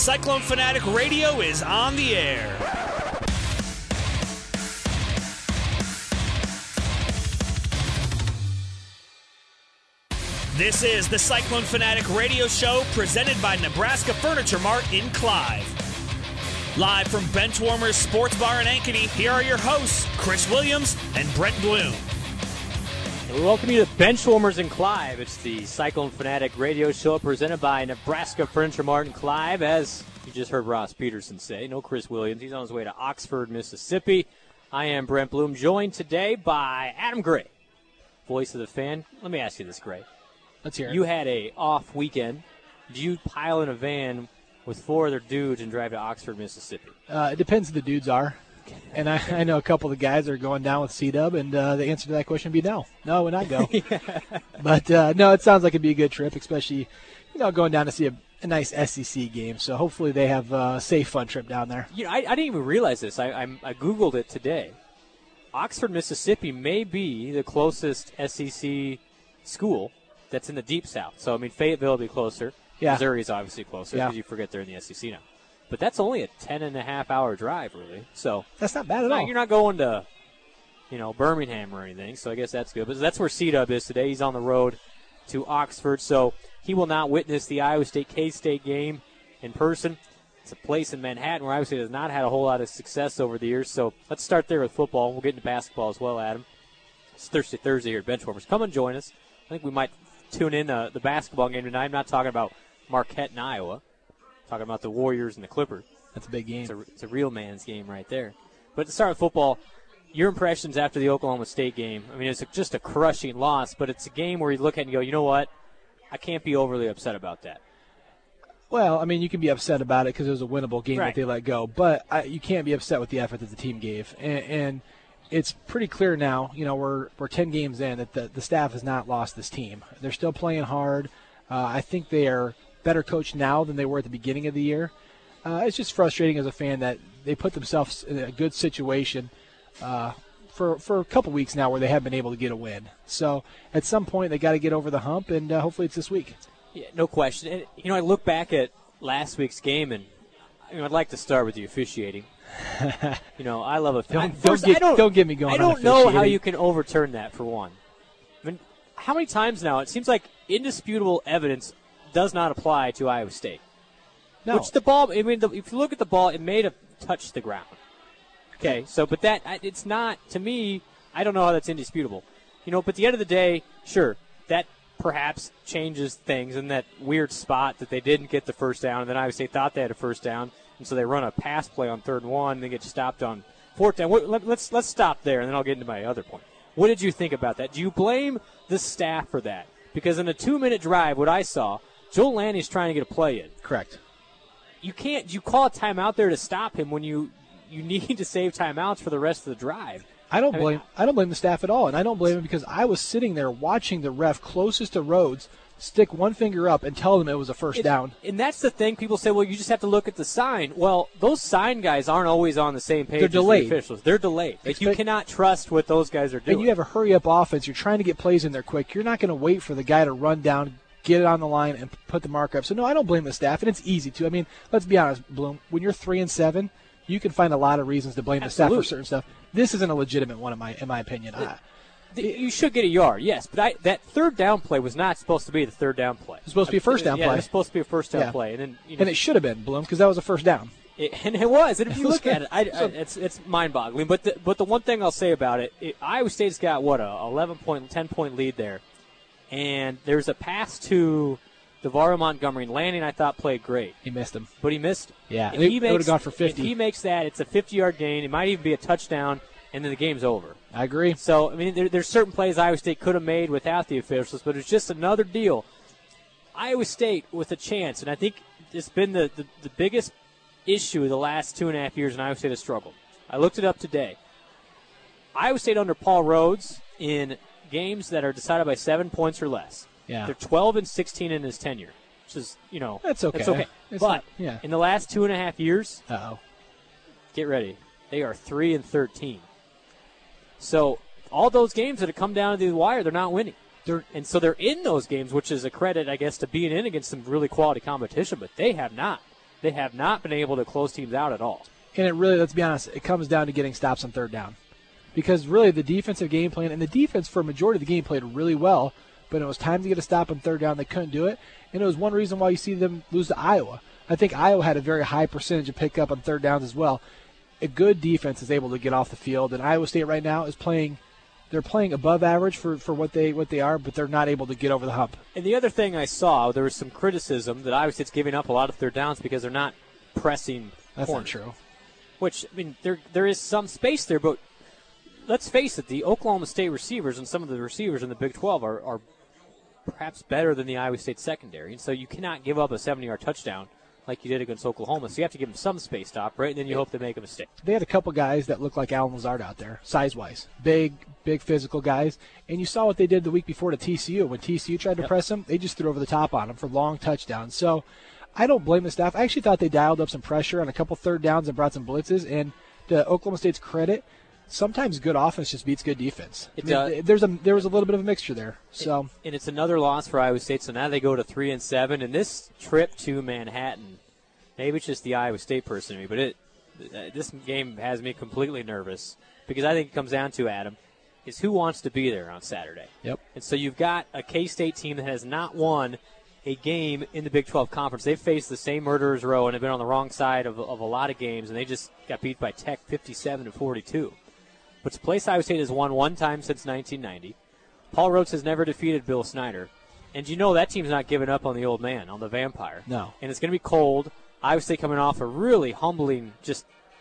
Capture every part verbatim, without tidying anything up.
Cyclone Fanatic Radio is on the air. This is the Cyclone Fanatic Radio Show presented by Nebraska Furniture Mart in Clive. Live from Benchwarmers Sports Bar in Ankeny, here are your hosts, Chris Williams and Brent Bloom. We welcome you to Benchwarmers in Clive. It's the Cyclone Fanatic Radio Show presented by Nebraska Furniture Mart in Clive. As you just heard Ross Peterson say, no Chris Williams. He's on his way to Oxford, Mississippi. I am Brent Bloom, joined today by Adam Gray, voice of the fan. Let me ask you this, Gray. Let's hear it. You had a off weekend. Did you pile in a van with four other dudes and drive to Oxford, Mississippi? Uh, it depends who the dudes are. And I, I know a couple of the guys that are going down with C-Dub, and uh, the answer to that question would be no. No, I would not go. yeah. But, uh, no, it sounds like it'd be a good trip, especially, you know, going down to see a, a nice S E C game. So hopefully they have a safe, fun trip down there. You know, I, I didn't even realize this. I, I, I Googled it today. Oxford, Mississippi may be the closest S E C school that's in the Deep South. So, I mean, Fayetteville will be closer. Yeah. Missouri is obviously closer because yeah. you forget they're in the S E C now. But that's only a ten and a half hour drive, really. So that's not bad at no, all. You're not going to, you know, Birmingham or anything. So I guess that's good. But that's where C-Dub is today. He's on the road to Oxford. So he will not witness the Iowa State K-State game in person. It's a place in Manhattan where Iowa State has not had a whole lot of success over the years. So let's start there with football. We'll get into basketball as well, Adam. It's Thursday, Thursday here at Benchwarmers. Come and join us. I think we might tune in uh, the basketball game tonight. I'm not talking about Marquette and Iowa. I'm talking about the Warriors and the Clippers. That's a big game. It's a, it's a real man's game right there. But to start with football, your impressions after the Oklahoma State game. I mean, it's a, just a crushing loss, but it's a game where you look at it and you go, you know what? I can't be overly upset about that. Well, I mean, you can be upset about it because it was a winnable game right. that they let go, but I, you can't be upset with the effort that the team gave. And, and it's pretty clear now, you know, we're we're ten games in that the, the staff has not lost this team. They're still playing hard. Uh, I think they are better coached now than they were at the beginning of the year. Uh, it's just frustrating as a fan that they put themselves in a good situation uh, for for a couple weeks now where they haven't been able to get a win. So at some point they got to get over the hump, and uh, hopefully it's this week. Yeah, no question. And, you know, I look back at last week's game, and you know, I'd like to start with the officiating. you know, I love it. Don't, don't, get, don't, don't get me going I don't on know how you can overturn that, for one. I mean, how many times now? It seems like indisputable evidence does not apply to Iowa State. No. Which the ball, I mean, the, if you look at the ball, it may have touched the ground. Okay, so, but that, it's not, to me, I don't know how that's indisputable. You know, but at the end of the day, sure, that perhaps changes things in that weird spot that they didn't get the first down, and then Iowa State thought they had a first down, and so they run a pass play on third and one, and they get stopped on fourth down. Let's, let's stop there, and then I'll get into my other point. What did you think about that? Do you blame the staff for that? Because in a two-minute drive, what I saw, Joel Lanny's trying to get a play in. Correct. You can't. You call a timeout there to stop him when you you need to save timeouts for the rest of the drive. I don't I blame. mean, I don't blame the staff at all, and I don't blame him because I was sitting there watching the ref closest to Rhodes stick one finger up and tell them it was a first it, down. And that's the thing. People say, "Well, you just have to look at the sign." Well, those sign guys aren't always on the same page. They're as delayed. The officials. They're delayed. Like, Expect- you cannot trust what those guys are doing. And you have a hurry-up offense. You're trying to get plays in there quick. You're not going to wait for the guy to run down, get it on the line, and put the marker up. So, no, I don't blame the staff, and it's easy to. I mean, let's be honest, Bloom. When you're three and seven, you can find a lot of reasons to blame Absolutely. the staff for certain stuff. This isn't a legitimate one, in my in my opinion. The, I, the, you should get a yard, yes, but I, that third down play was not supposed to be the third down play. It's supposed to be a first down yeah, play. it was supposed to be a first down Yeah. play, and then you know, and it should have been, Bloom, because that was a first down. It, and it was. And if you look at it, I, I, it's it's mind-boggling. But the, but the one thing I'll say about it, it Iowa State's got, what, a eleven-point, ten-point lead there. And there's a pass to DeVario Montgomery. And Lanning, I thought, played great. He missed him. But he missed him. Yeah, If it, he it would makes- have gone for fifty. If he makes that, it's a fifty-yard gain. It might even be a touchdown, and then the game's over. I agree. So, I mean, there, there's certain plays Iowa State could have made without the officials, but it's just another deal. Iowa State with a chance, and I think it's been the, the, the biggest issue the last two and a half years, and Iowa State has struggled. I looked it up today. Iowa State under Paul Rhodes in games that are decided by seven points or less. Yeah. They're twelve and sixteen in his tenure, which is, you know, That's okay. That's okay. It's but not- yeah. in the last two and a half years, Uh-oh. get ready, they are three and thirteen. So all those games that have come down to the wire, they're not winning. They're, and so they're in those games, which is a credit, I guess, to being in against some really quality competition, but they have not They have not been able to close teams out at all. And it really, let's be honest, it comes down to getting stops on third down. Because really the defensive game plan, and the defense for a majority of the game played really well, but it was time to get a stop on third down. They couldn't do it. And it was one reason why you see them lose to Iowa. I think Iowa had a very high percentage of pickup on third downs as well. A good defense is able to get off the field, and Iowa State right now is playing they're playing above average for, for what they what they are, but they're not able to get over the hump. And the other thing I saw, there was some criticism that Iowa State's giving up a lot of third downs because they're not pressing. That's corners. not true. Which, I mean, there there is some space there, but let's face it, the Oklahoma State receivers and some of the receivers in the Big twelve are, are perhaps better than the Iowa State secondary. And so you cannot give up a seventy-yard touchdown like you did against Oklahoma. So you have to give them some space to operate, and then you hope they make a mistake. They had a couple guys that looked like Alan Lazard out there, size-wise. Big, big physical guys. And you saw what they did the week before to T C U. When T C U tried to yep. press them, they just threw over the top on them for long touchdowns. So I don't blame the staff. I actually thought they dialed up some pressure on a couple third downs and brought some blitzes. And to Oklahoma State's credit, sometimes good offense just beats good defense. It, I mean, uh, there's a there was a little bit of a mixture there. So and it's another loss for Iowa State. So now they go to three and seven. And this trip to Manhattan, maybe it's just the Iowa State person in me, but it this game has me completely nervous because I think it comes down to, Adam, is who wants to be there on Saturday. Yep. And so you've got a K-State team that has not won a game in the Big twelve Conference. They've faced the same murderer's row and have been on the wrong side of, of a lot of games, and they just got beat by Tech fifty-seven to forty-two. But to place Iowa State has won one time since nineteen ninety. Paul Rhodes has never defeated Bill Snyder. And you know that team's not giving up on the old man, on the vampire. No. And it's going to be cold. Iowa State coming off a really humbling, just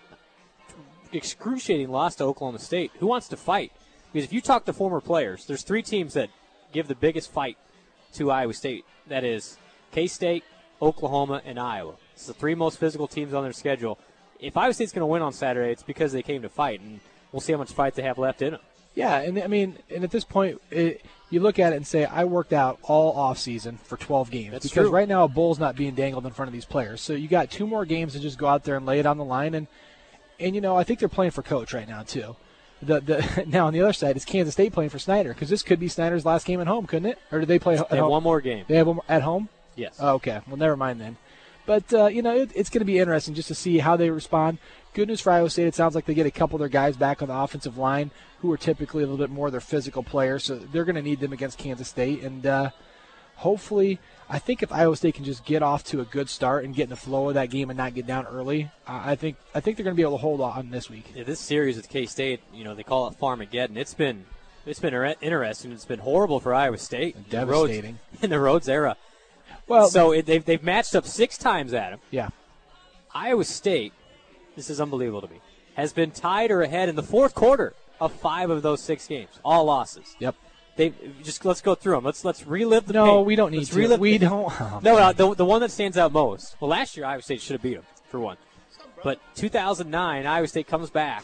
excruciating loss to Oklahoma State. Who wants to fight? Because if you talk to former players, there's three teams that give the biggest fight to Iowa State. That is K-State, Oklahoma, and Iowa. It's the three most physical teams on their schedule. If Iowa State's going to win on Saturday, it's because they came to fight, and we'll see how much fight they have left in them. Yeah, and I mean, and at this point, it, you look at it and say, I worked out all off season for twelve games. That's because true. Right now a bull's not being dangled in front of these players. So you got two more games to just go out there and lay it on the line. And, and you know, I think they're playing for coach right now, too. The the Now, on the other side, is Kansas State playing for Snyder, because this could be Snyder's last game at home, couldn't it? Or did they play at They have home? one more game. They have one more at home? Yes. Oh, okay. Well, never mind then. But, uh, you know, it, it's going to be interesting just to see how they respond. Good news for Iowa State, it sounds like they get a couple of their guys back on the offensive line who are typically a little bit more their physical players, so they're going to need them against Kansas State. And uh, hopefully, I think if Iowa State can just get off to a good start and get in the flow of that game and not get down early, uh, I think I think they're going to be able to hold on this week. Yeah, this series with K-State, you know, they call it Farmageddon. It's been it's been interesting. It's been horrible for Iowa State. Devastating. In the Rhodes, in the Rhodes era. Well, so it, they've, they've matched up six times, Adam. Yeah. Iowa State, this is unbelievable to me, has been tied or ahead in the fourth quarter of five of those six games, all losses. Yep. They just let's go through them. Let's let's relive the no, pain. we don't need let's to. Relive we the, don't. Oh, no, no. The, the one that stands out most. Well, last year Iowa State should have beat them for one, but two thousand nine Iowa State comes back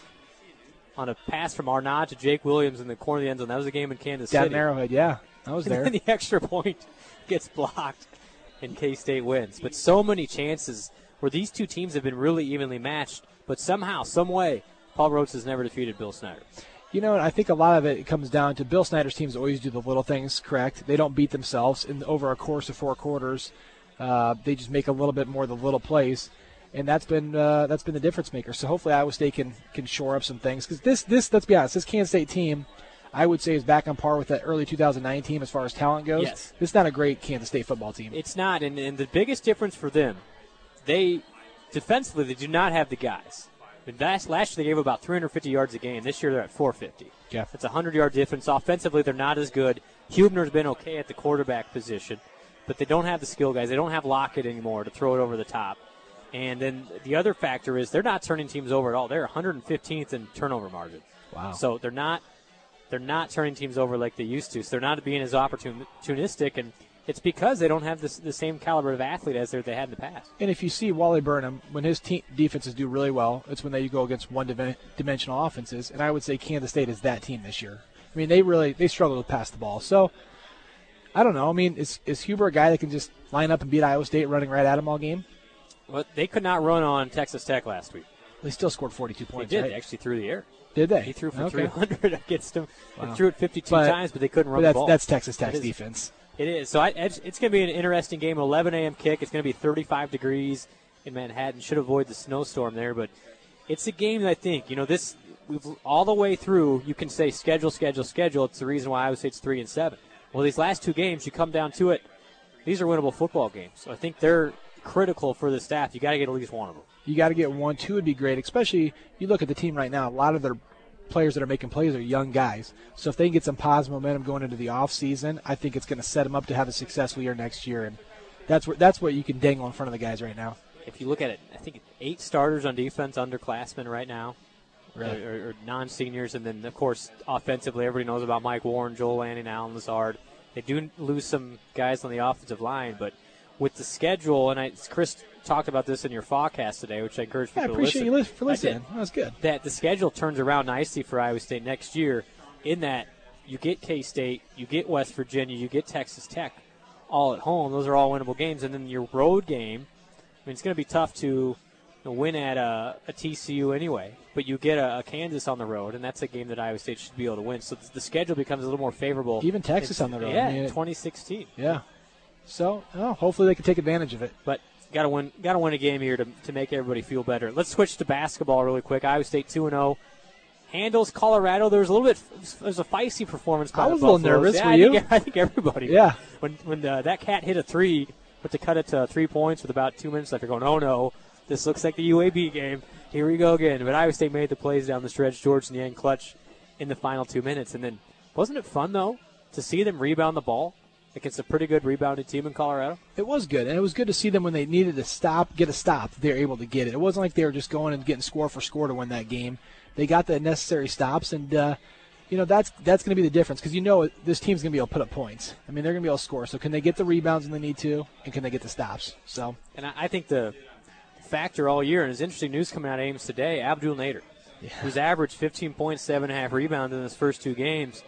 on a pass from Arnaud to Jake Williams in the corner of the end zone. That was a game in Kansas Down City. in Arrowhead, yeah, I was And there. then the extra point gets blocked, and K-State wins. But so many chances where these two teams have been really evenly matched, but somehow, some way, Paul Rhodes has never defeated Bill Snyder. You know, I think a lot of it comes down to Bill Snyder's teams always do the little things correct. They don't beat themselves. In over a course of four quarters, uh, they just make a little bit more of the little plays, and that's been uh, that's been the difference maker. So hopefully Iowa State can can shore up some things, because this this let's be honest, this Kansas State team, I would say, is back on par with that early two thousand nine team as far as talent goes. Yes. This is not a great Kansas State football team. It's not, and, and the biggest difference for them, they defensively they do not have the guys. Last, last year they gave about three hundred fifty yards a game. This year they're at four fifty. Yeah. That's a hundred-yard difference. Offensively, they're not as good. Hubner's been okay at the quarterback position, but they don't have the skill guys. They don't have Lockett anymore to throw it over the top. And then the other factor is they're not turning teams over at all. They're one hundred fifteenth in turnover margin. Wow. So they're not they're not turning teams over like they used to. So they're not being as opportunistic, and it's because they don't have this, the same caliber of athlete as they had in the past. And if you see Wally Burnham, when his team defenses do really well, it's when they go against one-dimensional offenses. And I would say Kansas State is that team this year. I mean, they really they struggle to pass the ball. So I don't know. I mean, is is Huber a guy that can just line up and beat Iowa State running right at him all game? Well, they could not run on Texas Tech last week. They still scored forty-two points. They did. Right? They actually threw the air. Did they? He threw for okay. three hundred against them. Wow. They threw it fifty-two but, times, but they couldn't run but that's, the ball. That's Texas Tech's it defense. It is. So I, it's, it's going to be an interesting game. eleven a.m. kick. It's going to be thirty-five degrees. in Manhattan. Should avoid the snowstorm there, but it's a game that I think, you know, this we've all the way through, you can say schedule, schedule, schedule. It's the reason why I would say it's three and seven. Well, these last two games, you come down to it, these are winnable football games. So I think they're critical for the staff. You got to get at least one of them. You got to get one. Two would be great, especially you look at the team right now. A lot of their players that are making plays are young guys. So if they can get some positive momentum going into the offseason, I think it's going to set them up to have a successful year next year. And that's what that's what you can dangle in front of the guys right now. If you look at it, I think eight starters on defense, underclassmen right now, Really? or, or non-seniors. And then, of course, offensively, everybody knows about Mike Warren, Joel Lanning, Alan Lazard. They do lose some guys on the offensive line, but with the schedule, and I, Chris talked about this in your podcast today, which I encourage people I to appreciate listen. you for listening. That was good. That the schedule turns around nicely for Iowa State next year in that you get K-State, you get West Virginia, you get Texas Tech all at home. Those are all winnable games. And then your road game, I mean, it's going to be tough to you know, win at a, a T C U anyway, but you get a, a Kansas on the road, and that's a game that Iowa State should be able to win. So the, the schedule becomes a little more favorable. Even Texas it's, on the road. Yeah, I mean, in twenty sixteen. Yeah. So, oh, hopefully they can take advantage of it. But got to win got to win a game here to, to make everybody feel better. Let's switch to basketball really quick. Iowa State two and oh. Handles Colorado. There was a little bit there was a feisty performance by I the was a little Buffaloes. nervous. Yeah, Were I you? think, I think everybody. Yeah. When when uh, that cat hit a three, but to cut it to three points with about two minutes left, you're going, oh no, this looks like the U A B game. Here we go again. But Iowa State made the plays down the stretch. George Niang clutch in the final two minutes. And then wasn't it fun, though, to see them rebound the ball against a pretty good rebounded team in Colorado? It was good, and it was good to see them when they needed to stop, get a stop, they were able to get it. It wasn't like they were just going and getting score for score to win that game. They got the necessary stops, and, uh, you know, that's that's going to be the difference because you know this team's going to be able to put up points. I mean, they're going to be able to score. So can they get the rebounds when they need to, and can they get the stops? So, And I, I think the factor all year, and there's interesting news coming out of Ames today, Abdul Nader, yeah. who's averaged fifteen points, seven and a half rebounds in his first two games.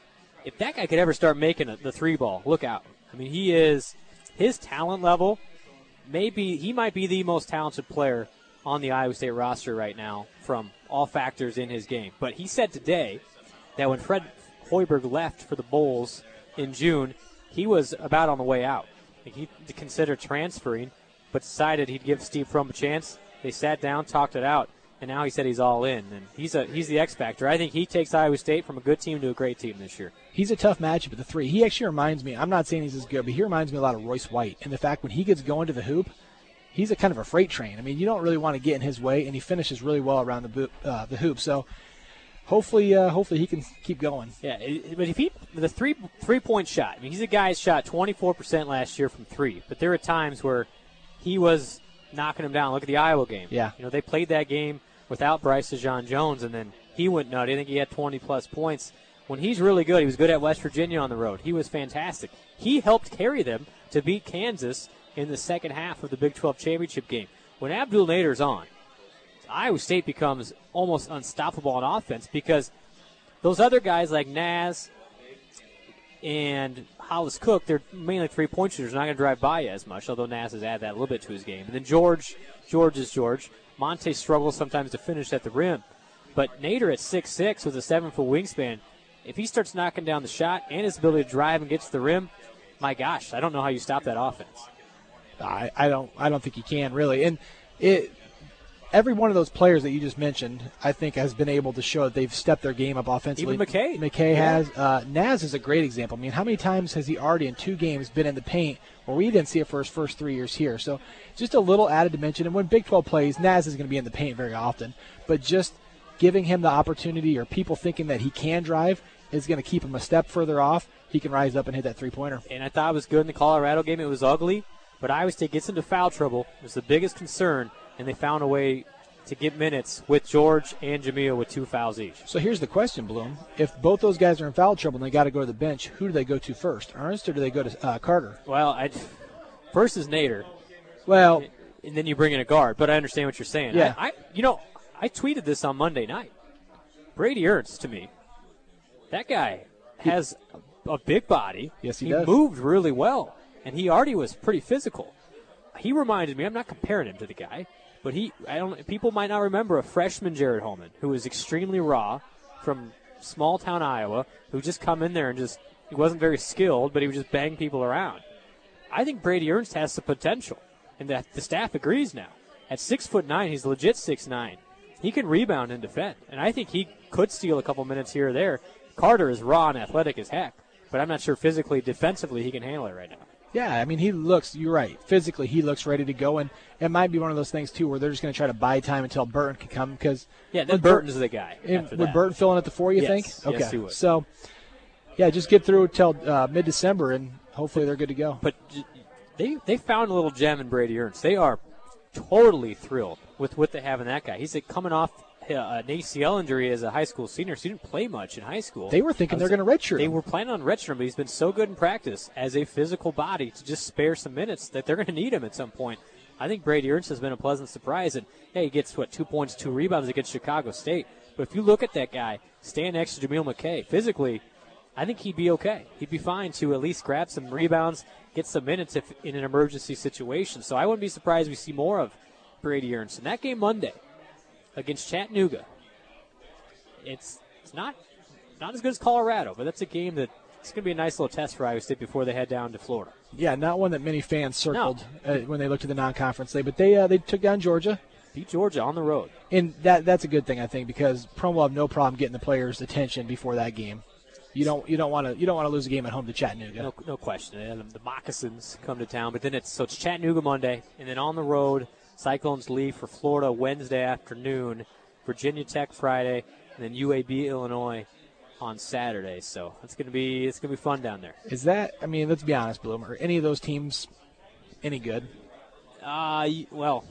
If that guy could ever start making a, the three ball, look out. I mean, he is, his talent level, maybe, he might be the most talented player on the Iowa State roster right now from all factors in his game. But he said today that when Fred Hoiberg left for the Bulls in June, he was about on the way out. Like he considered transferring, but decided he'd give Steve Frum a chance. They sat down, talked it out, and now he said he's all in. And he's a he's the X factor. I think he takes Iowa State from a good team to a great team this year. He's a tough matchup at the three. He actually reminds me, I'm not saying he's as good, but he reminds me a lot of Royce White. And the fact when he gets going to the hoop, he's a kind of a freight train. I mean, you don't really want to get in his way, and he finishes really well around the bo- uh, the hoop. So hopefully, uh, hopefully he can keep going. Yeah, but if he the three three point shot, I mean, he's a guy who shot twenty-four percent last year from three. But there are times where he was knocking him down. Look at the Iowa game. Yeah, you know they played that game without Bryce Dejean Jones, and then he went nutty. I think he had twenty plus points. When he's really good, he was good at West Virginia on the road. He was fantastic. He helped carry them to beat Kansas in the second half of the Big twelve championship game. When Abdul Nader's on, Iowa State becomes almost unstoppable on offense because those other guys like Naz and Hollis Cook, they're mainly three-point shooters. Not going to drive by you as much, although Naz has added that a little bit to his game. And then George, George is George. Monte struggles sometimes to finish at the rim. But Nader at six six with a seven-foot wingspan, if he starts knocking down the shot and his ability to drive and get to the rim, my gosh, I don't know how you stop that offense. I, I don't I don't think you can really. And it every one of those players that you just mentioned, I think, has been able to show that they've stepped their game up offensively. Even McKay. McKay yeah. has. Uh, Naz is a great example. I mean, how many times has he already in two games been in the paint where we didn't see it for his first three years here? So just a little added dimension. And when Big twelve plays, Naz is going to be in the paint very often. But just giving him the opportunity or people thinking that he can drive is going to keep him a step further off. He can rise up and hit that three-pointer. And I thought it was good in the Colorado game. It was ugly, but Iowa State gets into foul trouble. It was the biggest concern, and they found a way to get minutes with George and Jamil with two fouls each. So here's the question, Bloom. If both those guys are in foul trouble and they got to go to the bench, who do they go to first, Ernst or do they go to uh, Carter? Well, I, first is Nader. Well, and then you bring in a guard, but I understand what you're saying. Yeah. I, I you know, I tweeted this on Monday night. Brady Ernst, to me, that guy has a, a big body. Yes, he, he does. moved really well, and he already was pretty physical. He reminded me, I'm not comparing him to the guy, but he, I don't. People might not remember a freshman Jared Holman who was extremely raw from small town Iowa, who just come in there and just, he wasn't very skilled, but he would just bang people around. I think Brady Ernst has the potential, and that the staff agrees now. At six foot nine, he's legit six nine. He can rebound and defend, and I think he could steal a couple minutes here or there. Carter is raw and athletic as heck, but I'm not sure physically, defensively, he can handle it right now. Yeah, I mean, he looks, you're right, physically he looks ready to go, and it might be one of those things, too, where they're just going to try to buy time until Burton can come, because... Yeah, then Burton's the guy. Would that. Burton fill in at the four, you yes, think? Okay, yes, he would. So, yeah, just get through until uh, mid-December, and hopefully they're good to go. But they they found a little gem in Brady Ernst. They are totally thrilled with what they have in that guy. He's like, coming off uh, an A C L injury as a high school senior, so he didn't play much in high school. They were thinking was, they're going to redshirt They him. were planning on redshirting him, but he's been so good in practice as a physical body to just spare some minutes that they're going to need him at some point. I think Brady Ernst has been a pleasant surprise. And, hey, he gets, what, two points, two rebounds against Chicago State. But if you look at that guy, stand next to Jameel McKay, physically, I think he'd be okay. He'd be fine to at least grab some rebounds, get some minutes if in an emergency situation. So I wouldn't be surprised we see more of Brady Ernst. And that game Monday against Chattanooga, it's it's not not as good as Colorado, but that's a game that it's going to be a nice little test for Iowa State before they head down to Florida. Yeah, not one that many fans circled no. uh, when they looked at the non-conference day, but they uh, they took down Georgia. Beat Georgia on the road. And that that's a good thing, I think, because Prohm will have no problem getting the players' attention before that game. You don't you don't want to you don't want to lose a game at home to Chattanooga. No, no question. The Moccasins come to town, but then it's so it's Chattanooga Monday, and then on the road, Cyclones leave for Florida Wednesday afternoon, Virginia Tech Friday, and then U A B Illinois on Saturday. So it's gonna be it's gonna be fun down there. Is that? I mean, let's be honest, Bloom. Are any of those teams any good? Uh well,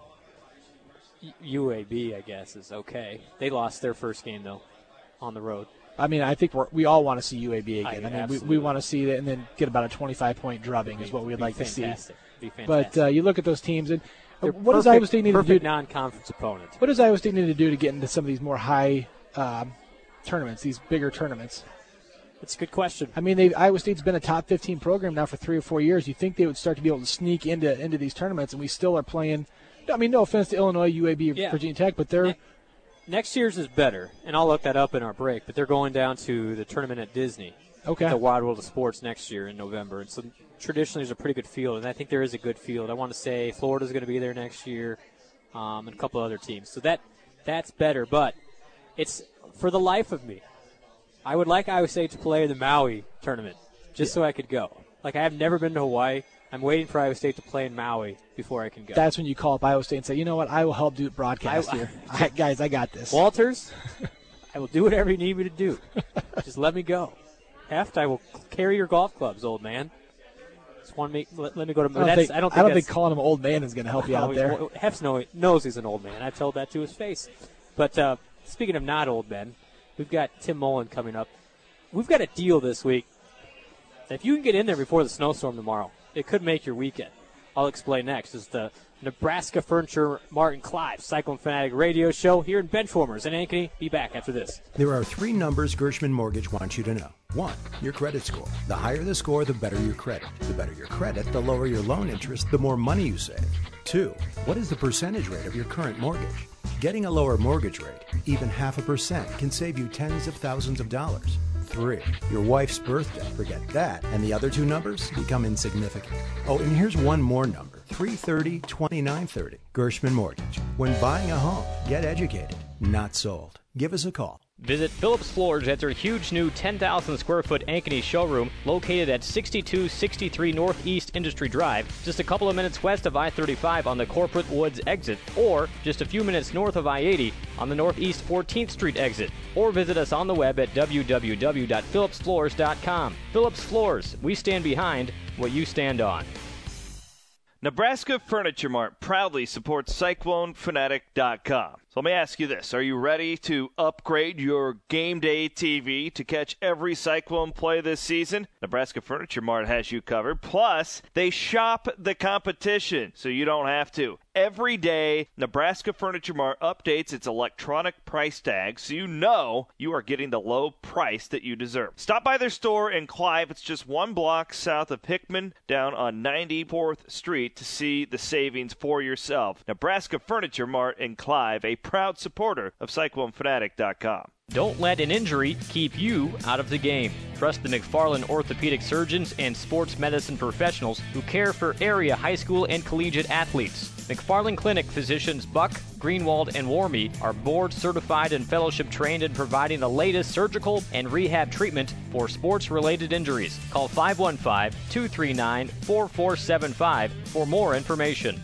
U A B I guess is okay. They lost their first game though, on the road. I mean, I think we're, we all want to see U A B again. I, I mean, absolutely. we, we want to see it and then get about a twenty-five point drubbing is what we'd like fantastic. to see. Be fantastic. But uh, you look at those teams, and They're what perfect, does Iowa State need to do? Perfect non-conference opponent. What does Iowa State need to do to get into some of these more high um, tournaments, these bigger tournaments? That's a good question. I mean, they Iowa State's been a top fifteen program now for three or four years. You think they would start to be able to sneak into into these tournaments, and we still are playing. I mean, no offense to Illinois, U A B, yeah. Virginia Tech, but they're. Ne- Next year's is better, and I'll look that up in our break, but they're going down to the tournament at Disney. Okay. The Wide World of Sports next year in November. And so traditionally there's a pretty good field, and I think there is a good field. I want to say Florida's going to be there next year, um, and a couple other teams. So that that's better, but it's for the life of me. I would like Iowa State to play the Maui tournament just yeah. so I could go. Like, I have never been to Hawaii. I'm waiting for Iowa State to play in Maui before I can go. That's when you call up Iowa State and say, you know what, I will help do broadcast I, here. I, guys, I got this. Walters, I will do whatever you need me to do. Just let me go. Heft, I will carry your golf clubs, old man. Just want me, let, let me go to. I don't, that's, think, I don't think, I don't think calling him old man is going to help you out there. Heft knows he's an old man. I've told that to his face. But uh, speaking of not old men, we've got Tim Mullen coming up. We've got a deal this week. If you can get in there before the snowstorm tomorrow, it could make your weekend. I'll explain next. It's the Nebraska Furniture Mart and Clive Cyclone Fanatic Radio Show here in Benchwarmers and Ankeny. Be back after this. There are three numbers Gershman Mortgage wants you to know. One, your credit score. The higher the score, the better your credit. The better your credit, the lower your loan interest, the more money you save. Two, what is the percentage rate of your current mortgage? Getting a lower mortgage rate, even half a percent, can save you tens of thousands of dollars. Three, your wife's birthday. Forget that. And the other two numbers become insignificant. Oh, and here's one more number. three thirty, twenty-nine thirty. Gershman Mortgage. When buying a home, get educated, not sold. Give us a call. Visit Phillips Floors at their huge new ten thousand square foot Ankeny showroom located at sixty-two sixty-three Northeast Industry Drive, just a couple of minutes west of I thirty-five on the Corporate Woods exit, or just a few minutes north of I eighty on the Northeast fourteenth Street exit. Or visit us on the web at w w w dot phillips floors dot com. Phillips Floors, we stand behind what you stand on. Nebraska Furniture Mart proudly supports Cyclone Fanatic dot com. So let me ask you this. Are you ready to upgrade your game day T V to catch every Cyclone play this season? Nebraska Furniture Mart has you covered. Plus, they shop the competition, so you don't have to. Every day, Nebraska Furniture Mart updates its electronic price tag so you know you are getting the low price that you deserve. Stop by their store in Clive. It's just one block south of Hickman down on ninety-fourth Street to see the savings for yourself. Nebraska Furniture Mart in Clive, a proud supporter of Cyclone Fanatic dot com. Don't let an injury keep you out of the game. Trust the McFarland orthopedic surgeons and sports medicine professionals who care for area high school and collegiate athletes. McFarland Clinic physicians Buck, Greenwald, and Warmy are board certified and fellowship trained in providing the latest surgical and rehab treatment for sports-related injuries. Call five one five, two three nine, four four seven five for more information.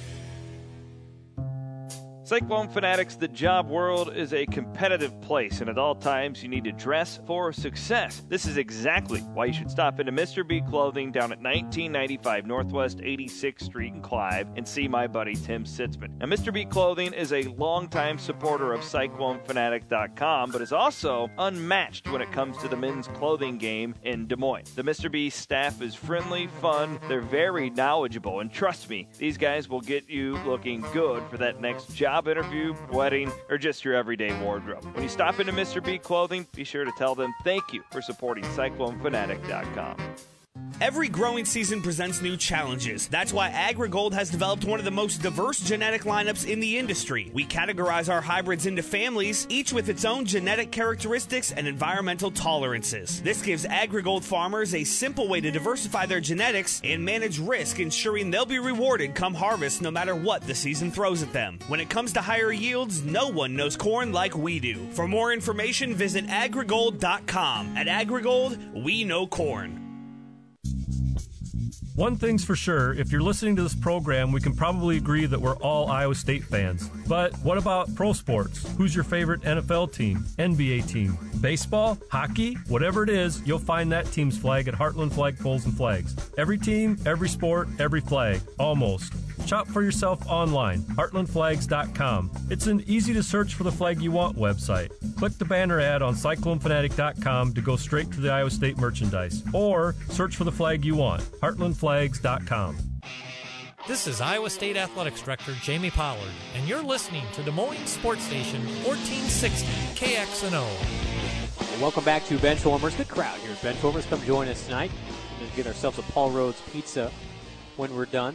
Cyclone Fanatics, the job world is a competitive place, and at all times you need to dress for success. This is exactly why you should stop into Mister B Clothing down at nineteen ninety-five Northwest eighty-sixth Street in Clive and see my buddy Tim Sitzman. Now, Mister B Clothing is a longtime supporter of Cyclone Fanatic dot com, but is also unmatched when it comes to the men's clothing game in Des Moines. The Mister B staff is friendly, fun, they're very knowledgeable, and trust me, these guys will get you looking good for that next job interview, wedding, or just your everyday wardrobe. When you stop into Mister B Clothing, be sure to tell them thank you for supporting Cyclone Fanatic dot com. Every growing season presents new challenges. That's why AgriGold has developed one of the most diverse genetic lineups in the industry. We categorize our hybrids into families, each with its own genetic characteristics and environmental tolerances. This gives AgriGold farmers a simple way to diversify their genetics and manage risk, ensuring they'll be rewarded come harvest no matter what the season throws at them. When it comes to higher yields, no one knows corn like we do. For more information, visit agrigold dot com. At AgriGold, we know corn. One thing's for sure, if you're listening to this program, we can probably agree that we're all Iowa State fans. But what about pro sports? Who's your favorite N F L team, N B A team, baseball, hockey? Whatever it is, you'll find that team's flag at Heartland Flagpoles and Flags. Every team, every sport, every flag, almost. Shop for yourself online, heartland flags dot com. It's an easy-to-search for the flag you want website. Click the banner ad on cyclone fanatic dot com to go straight to the Iowa State merchandise. Or search for the flag you want, heartland flags dot com. This is Iowa State Athletics Director Jamie Pollard, and you're listening to Des Moines Sports Station fourteen sixty K X N O. Welcome back to Benchwarmers. Good crowd here. Benchwarmers, come join us tonight. We're going to get ourselves a Paul Rhodes pizza when we're done.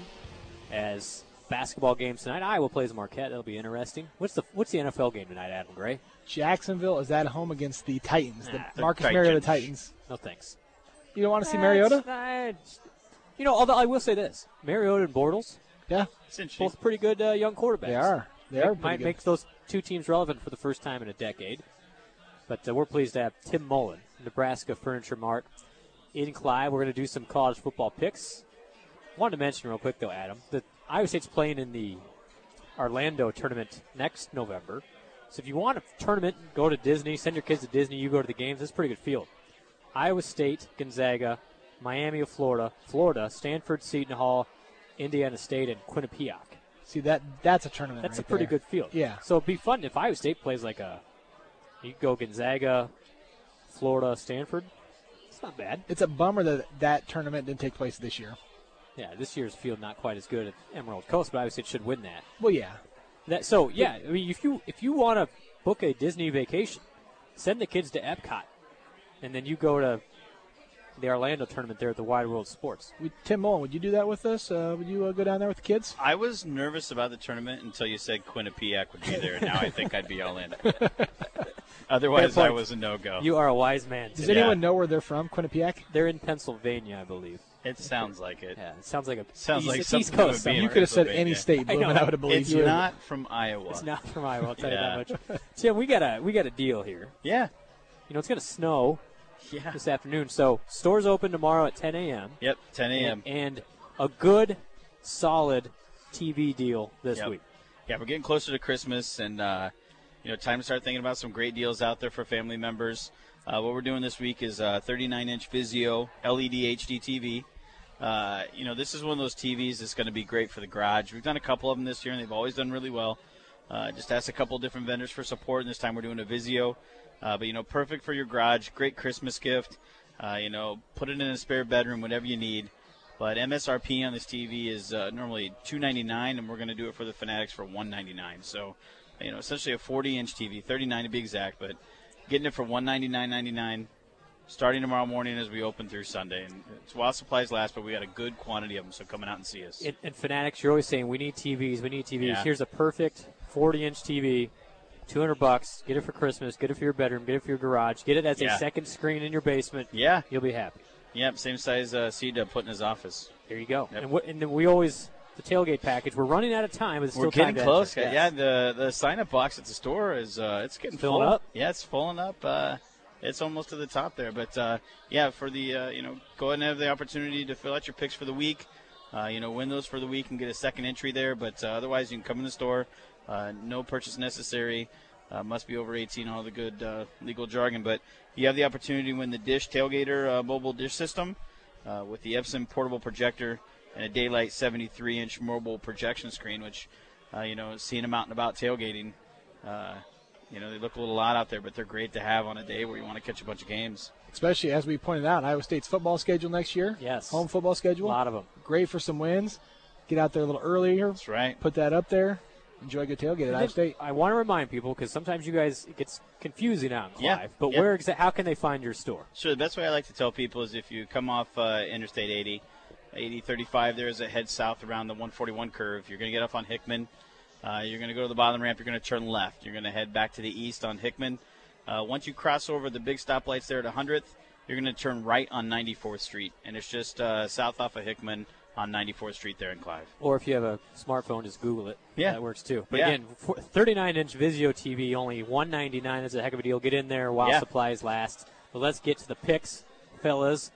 As basketball games tonight, Iowa plays Marquette. That'll be interesting. What's the What's the N F L game tonight, Adam Gray? Jacksonville is at home against the Titans. The Nah, Marcus Titans. Mariota Titans. No thanks. You don't want to see Mariota? That's- You know, although I will say this, Mariota and Bortles, Yeah, both pretty good uh, young quarterbacks. they are. They are Might pretty good. make those two teams relevant for the first time in a decade. But uh, we're pleased to have Tim Mullen, Nebraska Furniture Mart, in Clive. We're going to do some college football picks. Wanted to mention real quick, though, Adam, that Iowa State's playing in the Orlando tournament next November. So if you want a tournament, go to Disney, send your kids to Disney, you go to the games. It's a pretty good field. Iowa State, Gonzaga, Miami of Florida, Florida, Stanford, Seton Hall, Indiana State, and Quinnipiac. See, that that's a tournament That's right a pretty there. good field. Yeah. So it'd be fun if Iowa State plays like a, you could go Gonzaga, Florida, Stanford. It's not bad. It's a bummer that that tournament didn't take place this year. Yeah, this year's field not quite as good at Emerald Coast, but Iowa State should win that. Well, yeah. That so yeah, I mean if you if you want to book a Disney vacation, send the kids to Epcot, and then you go to the Orlando tournament there at the Wide World of Sports. We, Tim Mullen, would you do that with us? Uh, would you uh, go down there with the kids? I was nervous about the tournament until you said Quinnipiac would be there, and now I think I'd be all in. Otherwise, Fair I point. was a no-go. You are a wise man. Does Tim. anyone know where they're from, Quinnipiac? They're in Pennsylvania, I believe. It sounds like it. Yeah, it sounds like a Sounds east, like it's something East that Coast. would be in You could have said Pennsylvania. any state, I Blue, know. and I would have believed It's you. not from Iowa. It's not from Iowa. I'll tell Yeah. you that much. Tim, we got a we got a deal here. Yeah. You know, it's going to snow Yeah. this afternoon, so stores open tomorrow at ten a.m. Yep, ten a.m. And, and a good, solid T V deal this Yep. week. Yeah, we're getting closer to Christmas, and uh, you know, time to start thinking about some great deals out there for family members. Uh, what we're doing this week is a thirty-nine inch Vizio L E D H D T V. Uh, you know, this is one of those T Vs that's going to be great for the garage. We've done a couple of them this year, and they've always done really well. Uh, just asked a couple different vendors for support, and this time we're doing a Vizio. Uh, but, you know, perfect for your garage, great Christmas gift. Uh, you know, put it in a spare bedroom, whatever you need. But M S R P on this T V is uh, normally two hundred ninety-nine dollars, and we're going to do it for the Fanatics for one hundred ninety-nine dollars. So, you know, essentially a forty inch T V, thirty-nine to be exact, but getting it for one hundred ninety-nine ninety-nine starting tomorrow morning as we open through Sunday. And it's while supplies last, but we got a good quantity of them, so come out and see us. And, and Fanatics, you're always saying we need T Vs, we need T Vs. Yeah. Here's a perfect forty inch T V, two hundred bucks. Get it for Christmas. Get it for your bedroom. Get it for your garage. Get it as Yeah. a second screen in your basement. Yeah. You'll be happy. Yep, same size uh, C-Dub put in his office. There you go. Yep. And, wh- and then we always the tailgate package. We're running out of time. It's We're still getting time to close. enter. Yeah, Yes. the the sign up box at the store is uh, it's getting Filling full. up? Yeah, it's filling up. Uh, it's almost to the top there. But uh, yeah, for the uh, you know, go ahead and have the opportunity to fill out your picks for the week. Uh, you know, win those for the week and get a second entry there. But uh, otherwise, you can come in the store. Uh, no purchase necessary. Uh, must be over eighteen. All the good uh, legal jargon. But you have the opportunity to win the Dish Tailgater uh, mobile dish system uh, with the Epson portable projector and a Daylight seventy-three inch mobile projection screen, which, uh, you know, seeing them out and about tailgating, uh, you know, they look a little odd out there, but they're great to have on a day where you want to catch a bunch of games. Especially, as we pointed out, Iowa State's football schedule next year. Yes. Home football schedule. A lot of them. Great for some wins. Get out there a little earlier. That's right. Put that up there. Enjoy a good tailgate at Iowa State. I want to remind people, because sometimes you guys, it gets confusing out in Clive, Yeah, but yeah. where exa- how can they find your store? Sure, the best way I like to tell people is if you come off uh, Interstate eighty, eighty thirty-five, there's a head south around the one forty-one curve. You're going to get off on Hickman. Uh, you're going to go to the bottom ramp. You're going to turn left. You're going to head back to the east on Hickman. Uh, once you cross over the big stoplights there at one hundredth, you're going to turn right on ninety-fourth Street. And it's just uh, south off of Hickman on ninety-fourth Street there in Clive. Or if you have a smartphone, just Google it. Yeah. That works too. But Yeah. again, thirty-nine inch Vizio T V, only one ninety-nine is a heck of a deal. Get in there while Yeah. supplies last. But let's get to the picks, fellas.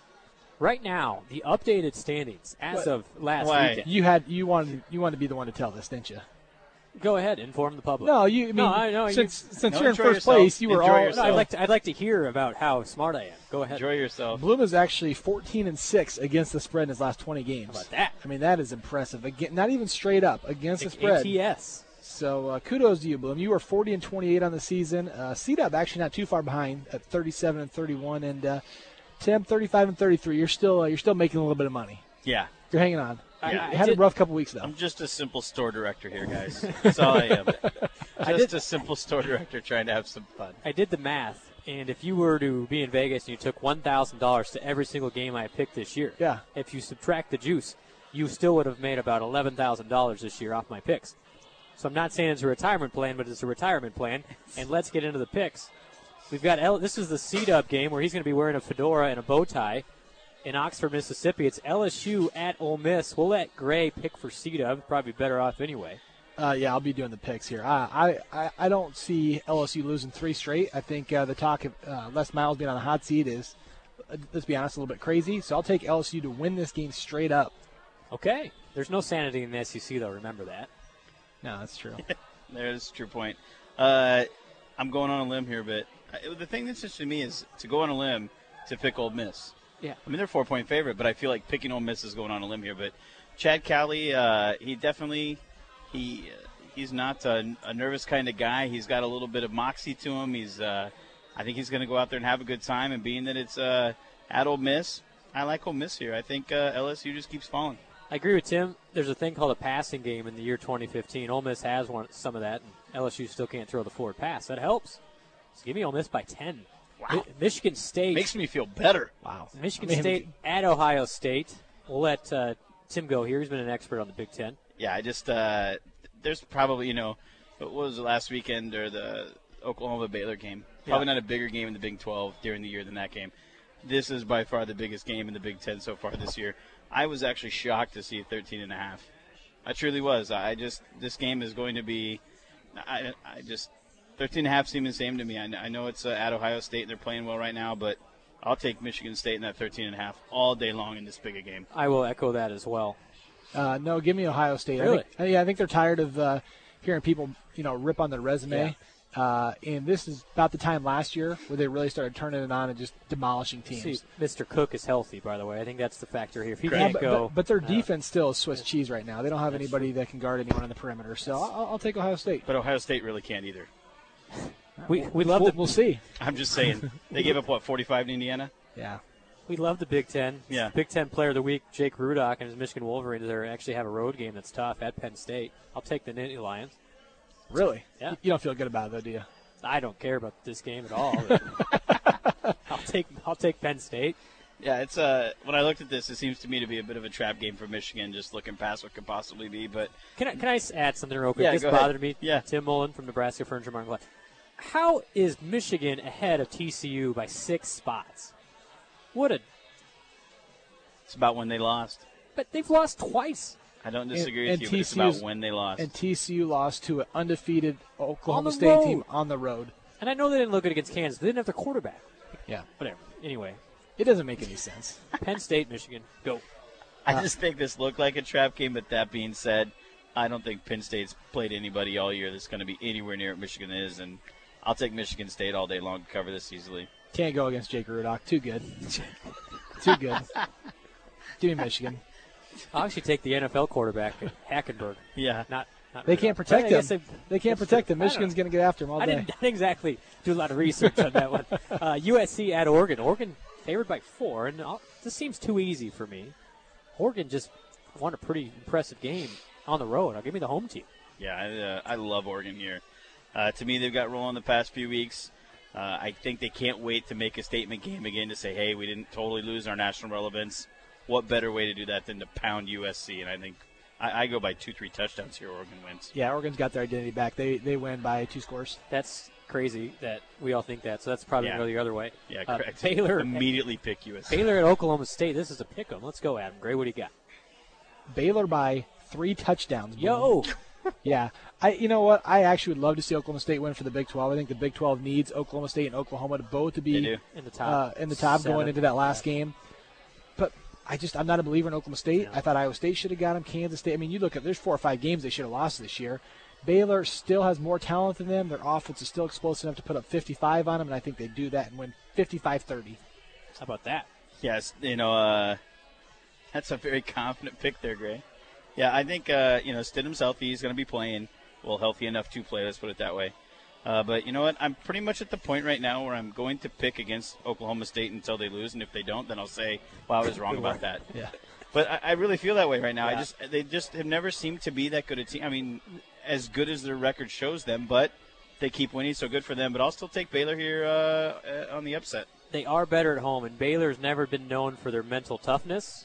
Right now, the updated standings as What? of last Why? weekend. You had you wanted you wanted to be the one to tell this, didn't you? Go ahead, inform the public. No, you. I mean, No, I know, you- Since since No, you're in enjoy first yourself. place, you were Enjoy all. No, yourself. I'd like to. I'd like to hear about how smart I am. Go ahead. Enjoy yourself. Bloom is actually fourteen and six against the spread in his last twenty games. How about that? I mean, that is impressive. Again, not even straight up against the Big spread. A T S. So uh, kudos to you, Bloom. You were forty and twenty-eight on the season. Uh, C-Dub actually not too far behind at thirty-seven and thirty-one, and uh, Tim thirty-five and thirty-three. You're still uh, you're still making a little bit of money. Yeah. You're hanging on. I- You I had did- a rough couple weeks though. I'm just a simple store director here, guys. That's all I am. Just a simple store director trying to have some fun. I did the math, and if you were to be in Vegas and you took one thousand dollars to every single game I picked this year, Yeah. if you subtract the juice, you still would have made about eleven thousand dollars this year off my picks. So I'm not saying it's a retirement plan, but it's a retirement plan. And let's get into the picks. We've got L- this is the C-Dub game where he's going to be wearing a fedora and a bow tie. In Oxford, Mississippi, it's L S U at Ole Miss. We'll let Gray pick for C-Dub. Probably better off anyway. Uh, yeah, I'll be doing the picks here. I, I, I- I don't see L S U losing three straight. I think uh, the talk of uh, Les Miles being on the hot seat is, uh, let's be honest, a little bit crazy. So I'll take L S U to win this game straight up. Okay. There's no sanity in the S E C, though. Remember that. No, that's true. There's a true point. Uh, I'm going on a limb here, but uh, the thing that's interesting to me is to go on a limb to pick Ole Miss. Yeah. I mean, they're a four-point favorite, but I feel like picking Ole Miss is going on a limb here. But Chad Cowley, uh, he definitely he uh, he's not a, a nervous kind of guy. He's got a little bit of moxie to him. He's uh, I think he's going to go out there and have a good time. And being that it's uh, at Ole Miss, I like Ole Miss here. I think uh, L S U just keeps falling. I agree with Tim. There's a thing called a passing game in the year twenty fifteen. Ole Miss has one, some of that, and L S U still can't throw the forward pass. That helps. So give me Ole Miss by ten. Wow. Mi- Michigan State. Makes me feel better. Wow. Michigan I mean, State at Ohio State. We'll let uh, Tim go here. He's been an expert on the Big Ten. Yeah, I just uh, there's probably you know what was it last weekend or the Oklahoma Baylor game? Probably Yeah. not a bigger game in the Big twelve during the year than that game. This is by far the biggest game in the Big Ten so far this year. I was actually shocked to see thirteen and a half. I truly was. I just this game is going to be. I I just thirteen and a half seems the same to me. I, I know it's uh, at Ohio State and they're playing well right now, but I'll take Michigan State in that thirteen and a half all day long in this big a game. I will echo that as well. Uh, no, give me Ohio State. Really? I think, uh, yeah, I think they're tired of uh, hearing people, you know, rip on their resume. Uh, and this is about the time last year where they really started turning it on and just demolishing teams. See, Mister Cook is healthy, by the way. I think that's the factor here. If he Yeah, can't but, go, but, but their uh, defense still is Swiss cheese right now. They don't have anybody that can guard anyone on the perimeter. So I'll, I'll take Ohio State. But Ohio State really can't either. we we love We'll, the we'll see. I'm just saying they gave up what forty-five to Indiana. Yeah. we love the Big Ten. Yeah. Big Ten Player of the Week, Jake Rudock and his Michigan Wolverines. They actually have a road game that's tough at Penn State. I'll take the Nittany Lions. Really? Yeah. You don't feel good about it, though, do you? I don't care about this game at all. I'll take I'll take Penn State. Yeah, it's uh when I looked at this, it seems to me to be a bit of a trap game for Michigan, just looking past what could possibly be. But Can I can I s- add something real quick? Yeah, this go ahead. bothered me. Yeah. Tim Mullen from Nebraska Furniture Market. Glass. How is Michigan ahead of T C U by six spots? What a it's about when they lost. but they've lost twice. I don't disagree and, with and you, but it's about when they lost. And T C U lost to an undefeated Oklahoma State road. team on the road. And I know they didn't look good against Kansas. They didn't have their quarterback. Yeah. Whatever. Anyway. It doesn't make any sense. Penn State, Michigan. Go. I just think this looked like a trap game, but that being said, I don't think Penn State's played anybody all year that's going to be anywhere near what Michigan is, and I'll take Michigan State all day long to cover this easily. Can't go against Jake Rudock. Too good. Too good. Give me Michigan. I'll actually take the N F L quarterback, Hackenberg. Yeah. Not, not They Rudock. can't protect I guess him. They, They can't protect him. Michigan's going to get after him all I day. didn't, I didn't exactly do a lot of research on that one. Uh, U S C at Oregon. Oregon favored by four, and I'll, this seems too easy for me. Oregon just won a pretty impressive game on the road. I'll give me the home team. Yeah, I, uh, I love Oregon here. Uh, to me, they've got rolling the past few weeks. Uh, I think they can't wait to make a statement game again to say, hey, we didn't totally lose our national relevance. What better way to do that than to pound U S C? And I think I, I go by two, three touchdowns here. Oregon wins. Yeah, Oregon's got their identity back. They they win by two scores. That's crazy that we all think that, so that's probably Yeah. going to go the other way. Yeah, Uh, correct. Baylor Immediately pick U S C. Baylor at Oklahoma State. This is a pick 'em. Let's go, Adam Gray. What do you got? Baylor by three touchdowns. Yo. Yeah. I. You know what? I actually would love to see Oklahoma State win for the Big twelve. I think the Big twelve needs Oklahoma State and Oklahoma to both to They be do. In the top. uh, in the top seven. going into that last game. But I just I'm not a believer in Oklahoma State. No. I thought Iowa State should have got them. Kansas State. I mean, you look at there's four or five games they should have lost this year. Baylor still has more talent than them. Their offense is still explosive enough to put up fifty-five on them, and I think they do that and win fifty-five thirty. How about that? Yes, you know, uh, that's a very confident pick there, Gray. Yeah, I think, uh, you know, Stidham's healthy. He's going to be playing, well, healthy enough to play, let's put it that way. Uh, but you know what? I'm pretty much at the point right now where I'm going to pick against Oklahoma State until they lose, and if they don't, then I'll say, well, I was wrong about that. Yeah. But I, I really feel that way right now. Yeah. I just They just have never seemed to be that good a team. I mean, as good as their record shows them, but they keep winning, so good for them. But I'll still take Baylor here uh, uh, on the upset. They are better at home, and Baylor's never been known for their mental toughness.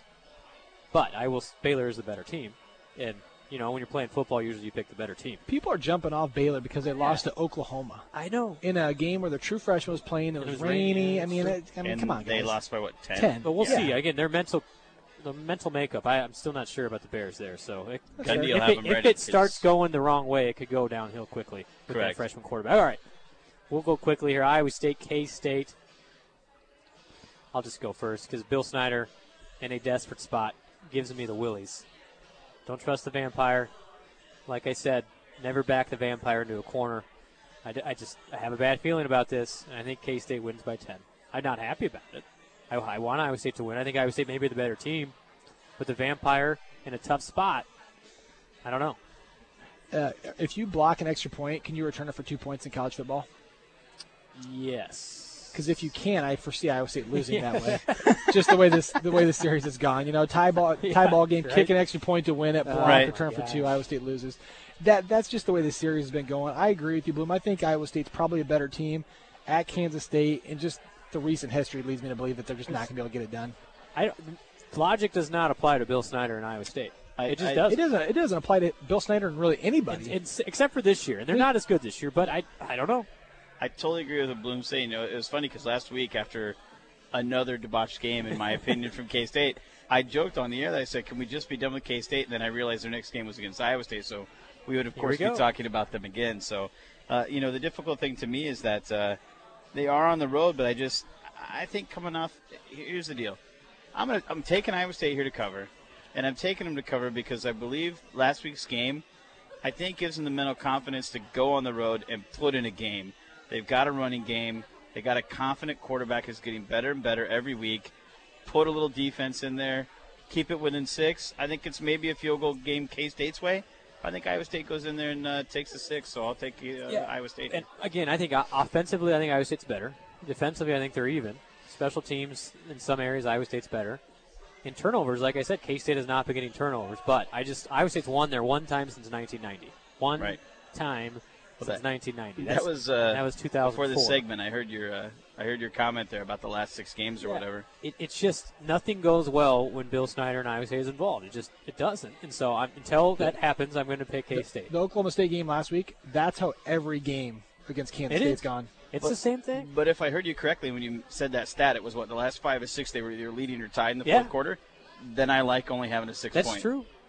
But I will. Baylor is the better team, and you know when you're playing football, usually you pick the better team. People are jumping off Baylor because they lost to Oklahoma I know. in a game where the true freshman was playing. It was, it was rainy. rainy, I mean, yeah. it, I mean, and come on, guys. they lost by, what, ten? ten. But we'll Yeah. see. Again, their mental, the mental makeup. I, I'm still not sure about the Bears there. So it, Gundy will if, have it, them if ready, it starts 'cause- going the wrong way, it could go downhill quickly with Correct. that freshman quarterback. All right, we'll go quickly here. Iowa State, K-State. I'll just go first because Bill Snyder, in a desperate spot, gives me the willies. Don't trust the vampire. Like I said, never back the vampire into a corner. I, d- I just I have a bad feeling about this, and I think K-State wins by ten. I'm not happy about it. I, I want Iowa State to win. I think Iowa State may be the better team, but the vampire in a tough spot, I don't know. Uh, if you block an extra point, can you return it for two points in college football? Yes. Because if you can, I foresee Iowa State losing that way. Just the way this the way the series has gone. You know, tie ball tie Yeah, ball game, right. kick an extra point to win it, block, Right. return for Gosh. two. Iowa State loses. That that's just the way the series has been going. I agree with you, Bloom. I think Iowa State's probably a better team at Kansas State, and just the recent history leads me to believe that they're just not going to be able to get it done. I don't, logic does not apply to Bill Snyder and Iowa State. I- It just I- doesn't. It doesn't it doesn't apply to Bill Snyder and really anybody. It's, it's, except for this year, and they're not as good this year. But I, I don't know. I totally agree with what Bloom's saying. You know, it was funny because last week, after another debauched game, in my opinion, from K-State, I joked on the air that I said, can we just be done with K-State? And then I realized their next game was against Iowa State, so we would, of Here course, we be go. talking about them again. So, uh, you know, the difficult thing to me is that uh, they are on the road, but I just – I think coming off – here's the deal. I'm gonna, I'm taking Iowa State here to cover, and I'm taking them to cover because I believe last week's game, I think, gives them the mental confidence to go on the road and put in a game. They've got a running game. They got a confident quarterback who's getting better and better every week. Put a little defense in there. Keep it within six. I think it's maybe a field goal game K-State's way. I think Iowa State goes in there and uh, takes the six, so I'll take uh, Yeah. Iowa State. And again, I think uh, offensively, I think Iowa State's better. Defensively, I think they're even. Special teams, in some areas, Iowa State's better. In turnovers, like I said, K-State has not been getting turnovers, but I just Iowa State's won there one time since nineteen ninety. One Right. time Well, since that- nineteen ninety. that That's- was uh, that was two thousand four. before the segment. I heard your uh, I heard your comment there about the last six games or Yeah. whatever. It, it's just nothing goes well when Bill Snyder and Iowa State is involved. It just it doesn't. And so I'm, until that happens, I'm going to pick K-State. The Oklahoma State game last week, that's how every game against Kansas It State's is. gone. It's But- the same thing. But if I heard you correctly when you said that stat, it was what the last five or six they were either leading or tied in the Yeah. fourth quarter. Then I like only having a six That's point. true.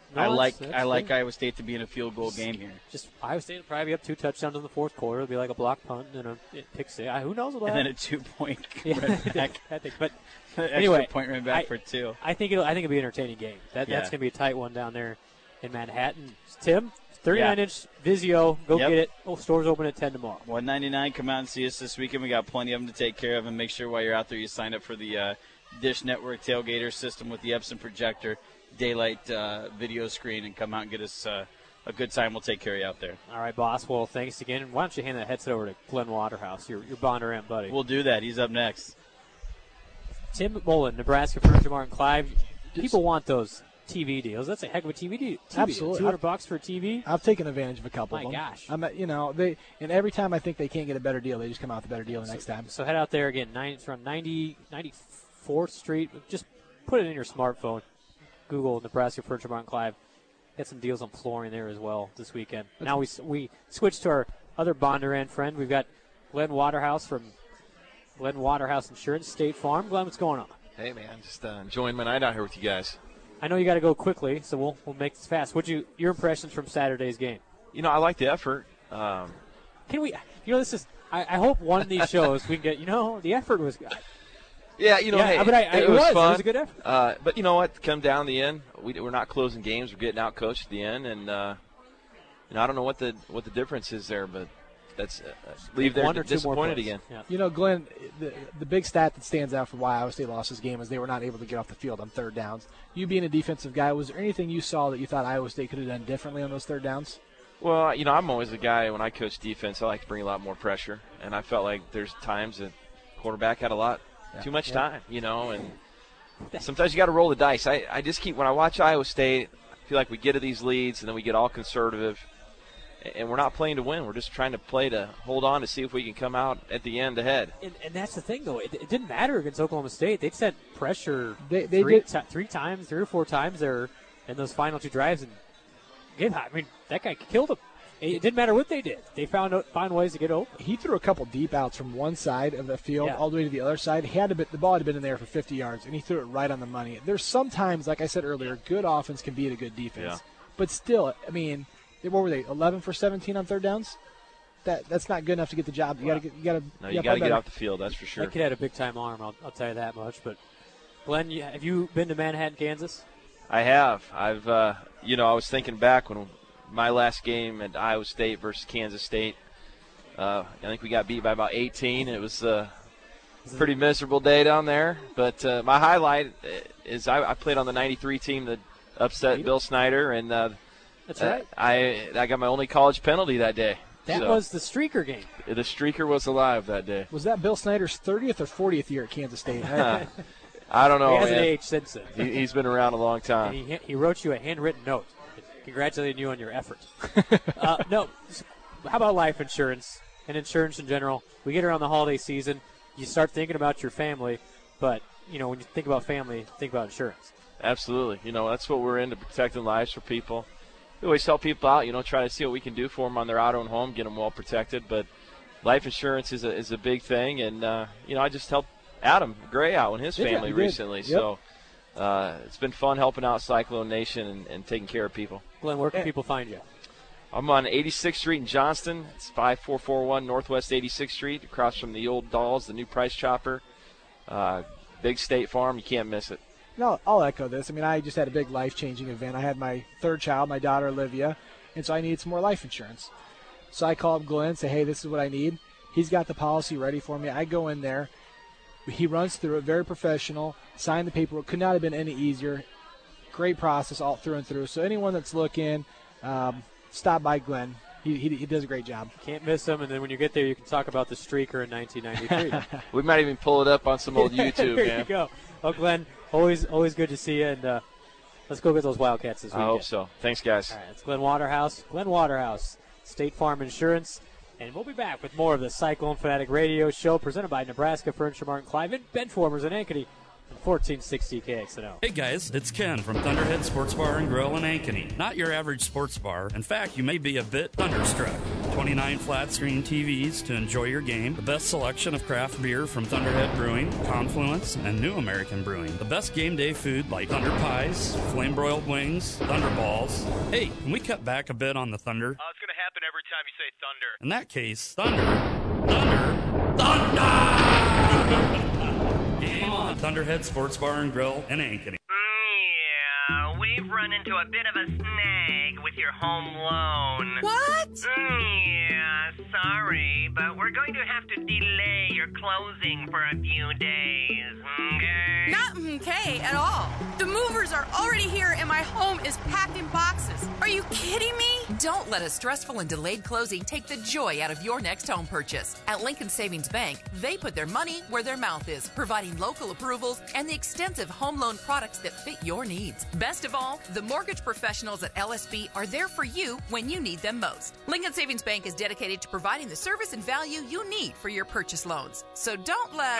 No, I that's- like that's I like fair. Iowa State to be in a field goal game here. Just Iowa State will probably be up two touchdowns in the fourth quarter. It'll be like a block punt and a pick six. Uh, Who knows what will And then happen? a two-point Yeah, run back. I think. But Extra anyway, point run back I- for two. I think it'll. I think it'll be an entertaining game. That Yeah. that's gonna be a tight one down there in Manhattan. Tim, thirty-nine inch Vizio. Go Yep. get it. Oh, stores open at ten tomorrow. one ninety-nine. Come out and see us this weekend. We got plenty of them to take care of, and make sure while you're out there you sign up for the uh, Dish Network tailgater system with the Epson projector, daylight uh, video screen, and come out and get us uh, a good time. We'll take care of you out there. All right, boss. Well, thanks again. And why don't you hand that headset over to Glenn Waterhouse, your your Bonder M buddy. We'll do that. He's up next. Tim Mullen, Nebraska Furniture Mart and Clive. People want those T V deals. That's a heck of a T V deal. Absolutely. two hundred bucks for a T V. I've taken advantage of a couple My of them. gosh. I'm, at- you know, they and every time I think they can't get a better deal, they just come out with a better deal the next time. So head out there again. Nine, it's around ninety, ninety-fourth Street. Just put it in your smartphone. Google Nebraska Furniture Mart and Clive. Get some deals on flooring there as well this weekend. Now we we switch to our other Bonder end friend. We've got Glenn Waterhouse from Glenn Waterhouse Insurance, State Farm. Glenn, what's going on? Hey, man, just uh, enjoying my night out here with you guys. I know you got to go quickly, so we'll we'll make this fast. What'd you your impressions from Saturday's game? You know, I like the effort. Um, Can we? You know, this is. I, I hope one of these shows we can get. You know, the effort was. yeah, you know, Yeah, hey, but I- I- it, it was was. It fun. was a good effort. Uh, but you know what? Come down the end, we, we're not closing games. We're getting out coached at the end, and uh, you know, I don't know what the what the difference is there, but that's uh, leave there One or two more disappointed plays. again. Yeah. You know, Glenn, the, the big stat that stands out for why Iowa State lost this game is they were not able to get off the field on third downs. You being a defensive guy, was there anything you saw that you thought Iowa State could have done differently on those third downs? Well, you know, I'm always a guy, when I coach defense, I like to bring a lot more pressure. And I felt like there's times that quarterback had a lot, Yeah. too much Yeah. time, you know, and sometimes you got to roll the dice. I, I just keep, when I watch Iowa State, I feel like we get to these leads and then we get all conservative. And we're not playing to win. We're just trying to play to hold on to see if we can come out at the end ahead. And, and that's the thing, though. It, it didn't matter against Oklahoma State. They sent pressure They- they three, did- ti- three times, three or four times there in those final two drives. And gave, I mean, that guy killed him. It didn't matter what they did. They found out, found ways to get open. He threw a couple deep outs from one side of the field Yeah. all the way to the other side. He had to be, the ball had been in there for fifty yards, and he threw it right on the money. There's sometimes, like I said earlier, good offense can beat a good defense. Yeah. But still, I mean, they- what were they? eleven for seventeen on third downs. That that's not good enough to get the job. You got to get you got to No, you got to get off the field, that's for sure. That kid had a big time arm. I'll, I'll tell you that much. But Glenn, you, have you been to Manhattan, Kansas? I have. I've, uh, you know, I was thinking back when my last game at Iowa State versus Kansas State. Uh, I think we got beat by about eighteen. It was a pretty miserable day down there. But uh, my highlight is I, I played on the ninety-three team that upset Bill Snyder, and uh, That's right. uh, I I got my only college penalty that day. That So, was the streaker game. the streaker was alive that day. Was that Bill Snyder's thirtieth or fortieth year at Kansas State? I don't know. He hasn't man. aged since then. He, he's been around a long time. And he, he wrote you a handwritten note congratulating you on your effort. uh, no, how about life insurance and insurance in general? We get around the holiday season, you start thinking about your family, but, you know, when you think about family, think about insurance. Absolutely. You know, that's what we're into, protecting lives for people. We always help people out, you know, try to see what we can do for them on their auto and home, get them well protected. But life insurance is a, is a big thing. And, uh, you know, I just helped Adam Gray out and his Did ya? family You did. recently. Yep. So uh, it's been fun helping out Cyclone Nation and, and taking care of people. Glenn, where can people find you? I'm on eighty-sixth Street in Johnston. It's five four four one Northwest eighty-sixth Street, across from the old Dolls, the new Price Chopper. Uh, big State Farm. You can't miss it. No, I'll echo this. I mean, I just had a big life-changing event. I had my third child, my daughter Olivia, and so I needed some more life insurance. So I called Glenn and say, hey, this is what I need. He's got the policy ready for me. I go in there. He runs through it, very professional, signed the paperwork. Could not have been any easier. Great process all through and through. So anyone that's looking, um, stop by Glenn. He, he, he does a great job. Can't miss him, and then when you get there, you can talk about the streaker in nineteen ninety-three. We might even pull it up on some old YouTube, there man. you go. Well, Glenn, always always good to see you, and uh, let's go get those Wildcats this I weekend. hope so. Thanks, guys. All right, it's Glenn Waterhouse. Glenn Waterhouse, State Farm Insurance. And we'll be back with more of the Cyclone Fanatic Radio Show presented by Nebraska Furniture Mart and Clive and Benchwarmers in Ankeny fourteen sixty K X N O. Hey guys, it's Ken from Thunderhead Sports Bar and Grill in Ankeny. Not your average sports bar. In fact, you may be a bit thunderstruck. twenty-nine flat screen T Vs to enjoy your game. The best selection of craft beer from Thunderhead Brewing, Confluence, and New American Brewing. The best game day food like Thunder Pies, Flame Broiled Wings, Thunder Balls. Hey, can we cut back a bit on the thunder? Oh, it's going to happen every time you say thunder. In that case, thunder, thunder, thunder! Game on. Thunderhead Sports Bar and Grill in Ankeny. Yeah, we've run into a bit of a snag with your home loan. What? Yeah, sorry, but we're going to have to delay your closing for a few days, okay? Not okay at all. The movers are already here and my home is packed in boxes. Are you kidding me? Don't let a stressful and delayed closing take the joy out of your next home purchase. At Lincoln Savings Bank, they put their money where their mouth is, providing local approvals and the extensive home loan products that fit your needs. Best of all, the mortgage professionals at L S B are there for you when you need them most. Lincoln Savings Bank is dedicated to providing the service and value you need for your purchase loans. So don't let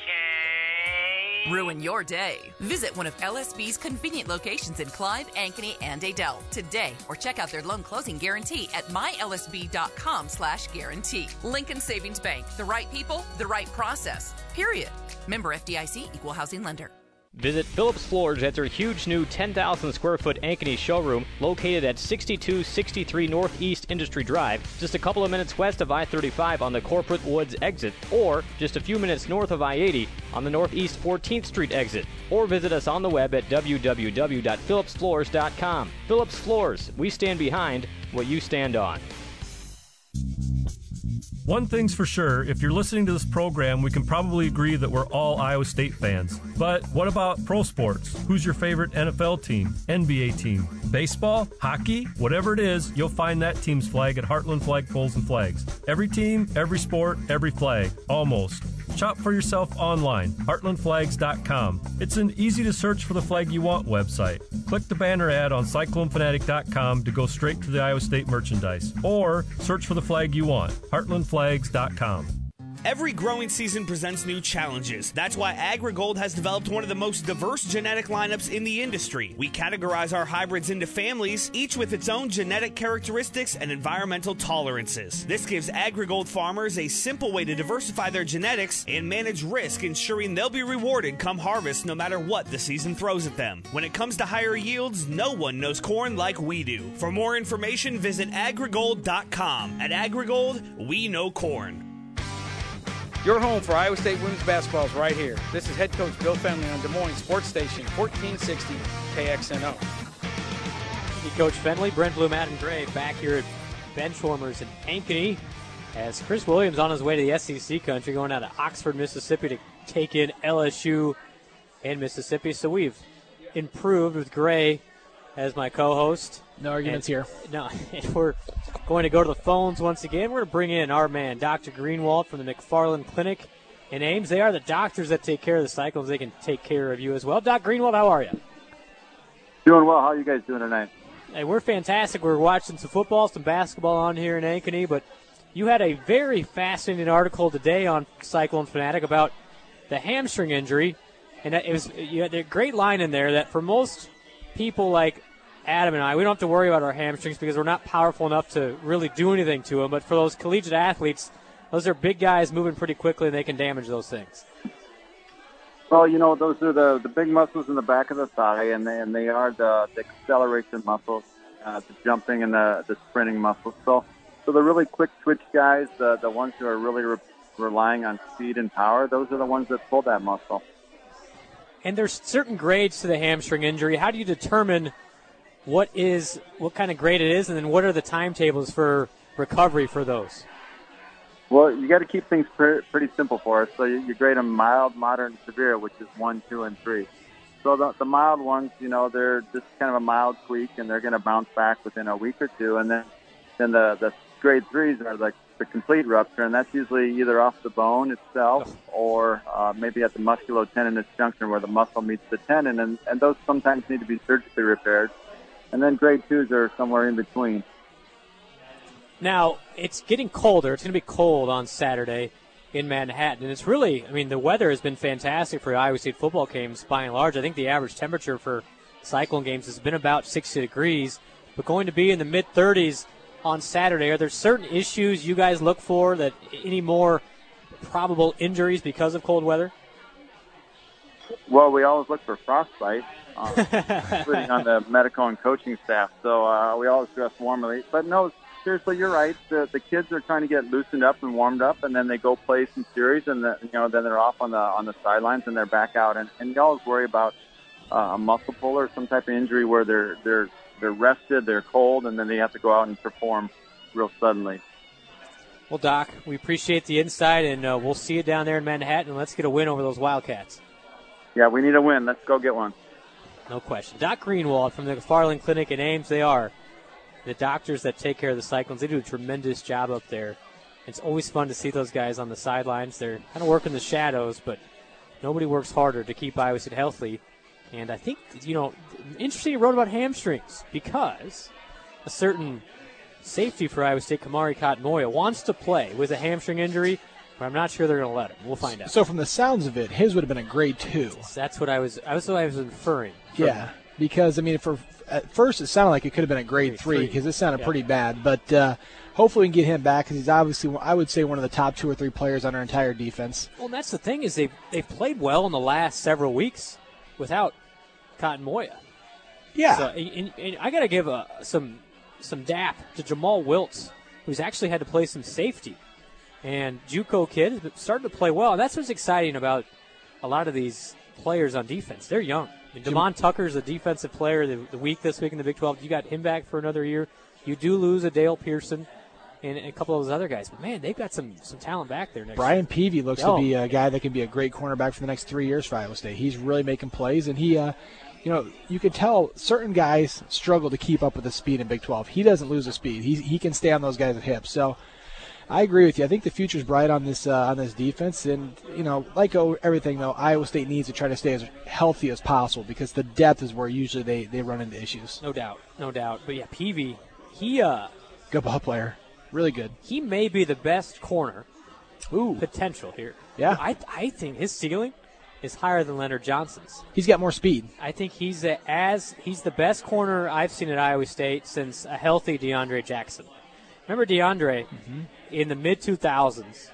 ruin your day. Visit one of L S B's convenient locations in Clive, Ankeny, and Adel today, or check out their loan closing guarantee at my L S B dot com slash guarantee. Lincoln Savings Bank. The right people, the right process. Period. Member F D I C, Equal Housing Lender. Visit Phillips Floors at their huge new ten thousand square foot Ankeny showroom located at sixty-two sixty-three Northeast Industry Drive, just a couple of minutes west of I thirty-five on the Corporate Woods exit, or just a few minutes north of I eighty on the Northeast fourteenth Street exit. Or visit us on the web at w w w dot phillips floors dot com. Phillips Floors, we stand behind what you stand on. One thing's for sure, if you're listening to this program, we can probably agree that we're all Iowa State fans. But what about pro sports? Who's your favorite N F L team, N B A team, baseball, hockey? Whatever it is, you'll find that team's flag at Heartland Flagpoles and Flags. Every team, every sport, every flag. Almost. Shop for yourself online, heartland flags dot com. It's an easy-to-search for the flag you want website. Click the banner ad on cyclone fanatic dot com to go straight to the Iowa State merchandise. Or search for the flag you want, heartland flags dot com. Every growing season presents new challenges. That's why AgriGold has developed one of the most diverse genetic lineups in the industry. We categorize our hybrids into families, each with its own genetic characteristics and environmental tolerances. This gives AgriGold farmers a simple way to diversify their genetics and manage risk, ensuring they'll be rewarded come harvest no matter what the season throws at them. When it comes to higher yields, no one knows corn like we do. For more information, visit agrigold dot com. At AgriGold, we know corn. Your home for Iowa State women's basketball is right here. This is head coach Bill Fenley on Des Moines Sports Station, fourteen sixty K X N O. Hey, Coach Fenley, Brent Bloom, Adam Gray back here at Benchwarmers in Ankeny as Chris Williams on his way to the S E C country, going out to Oxford, Mississippi to take in L S U and Mississippi. So we've improved with Gray as my co-host. No arguments and, here. No, and we're going to go to the phones once again. We're going to bring in our man, Doctor Greenwald from the McFarland Clinic in Ames. They are the doctors that take care of the Cyclones. They can take care of you as well. Doc Greenwald, how are you? Doing well. How are you guys doing tonight? Hey, we're fantastic. We're watching some football, some basketball on here in Ankeny, but you had a very fascinating article today on Cyclone Fanatic about the hamstring injury, and it was you had a great line in there that for most people like Adam and I, we don't have to worry about our hamstrings because we're not powerful enough to really do anything to them. But for those collegiate athletes, those are big guys moving pretty quickly, and they can damage those things. Well, you know, those are the, the big muscles in the back of the thigh, and they, and they are the, the acceleration muscles, uh, the jumping and the, the sprinting muscles. So, so the really quick twitch guys, the, the ones who are really re- relying on speed and power, those are the ones that pull that muscle. And there's certain grades to the hamstring injury. How do you determine what is what kind of grade it is, and then what are the timetables for recovery for those? Well, you got to keep things pre- pretty simple for us. So you, you grade them mild, moderate, and severe, which is one, two, and three. So the, the mild ones, you know, they're just kind of a mild tweak, and they're going to bounce back within a week or two. And then, then the, the grade threes are like the complete rupture, and that's usually either off the bone itself or uh, maybe at the musculotendinous junction where the muscle meets the tendon, and, and those sometimes need to be surgically repaired. And then grade twos are somewhere in between. Now, it's getting colder. It's going to be cold on Saturday. in Manhattan. And it's really, I mean, the weather has been fantastic for Iowa State football games by and large. I think the average temperature for Cyclone games has been about sixty degrees, but going to be in the mid-thirties on Saturday. Are there certain issues you guys look for, that any more probable injuries because of cold weather? Well, we always look for frostbite, um, including on the medical and coaching staff. So uh, we always dress warmly. But no, seriously, you're right. The the kids are trying to get loosened up and warmed up, and then they go play some series, and the, you know then they're off on the on the sidelines and they're back out. And, and you always worry about uh, a muscle pull or some type of injury where they're they're they're rested, they're cold, and then they have to go out and perform real suddenly. Well, Doc, we appreciate the insight, and uh, we'll see you down there in Manhattan. Let's get a win over those Wildcats. Yeah, we need a win. Let's go get one. No question. Doc Greenwald from the McFarland Clinic in Ames. They are the doctors that take care of the Cyclones. They do a tremendous job up there. It's always fun to see those guys on the sidelines. They're kind of working the shadows, but nobody works harder to keep Iowa State healthy. And I think, you know, interesting you wrote about hamstrings, because a certain safety for Iowa State, Kamari Cotton-Moya, wants to play with a hamstring injury, but I'm not sure they're going to let him. We'll find out. So from the sounds of it, his would have been a grade two. That's what I was. That's what I was inferring. From. Yeah, because I mean, for at first it sounded like it could have been a grade, grade three because it sounded yeah. pretty bad. But uh, hopefully we can get him back, because he's obviously, I would say, one of the top two or three players on our entire defense. Well, and that's the thing, is they've they've played well in the last several weeks without Cotton-Moya. Yeah. So, and, and I got to give a, some some dap to Jamal Wiltz, who's actually had to play some safety. And JUCO kid is starting to play well. And that's what's exciting about a lot of these players on defense. They're young. I mean, Damon Tucker's a defensive player of the, the week this week in the Big twelve. You got him back for another year. You do lose a Dale Pearson and a couple of those other guys. But, man, they've got some, some talent back there next Brian year. Peavy looks oh. to be a guy that can be a great cornerback for the next three years for Iowa State. He's really making plays, and he uh, – you know, you can tell certain guys struggle to keep up with the speed in Big twelve. He doesn't lose the speed. He he can stay on those guys' hips. So I agree with you. I think the future's bright on this uh, on this defense. And, you know, like everything, though, Iowa State needs to try to stay as healthy as possible, because the depth is where usually they, they run into issues. No doubt. No doubt. But, yeah, Peavy, he uh, – good ball player. Really good. He may be the best corner Ooh. potential here. Yeah. I I think his ceiling is higher than Leonard Johnson's. He's got more speed. I think he's a, as he's the best corner I've seen at Iowa State since a healthy DeAndre Jackson. Remember DeAndre mm-hmm. in the mid two thousands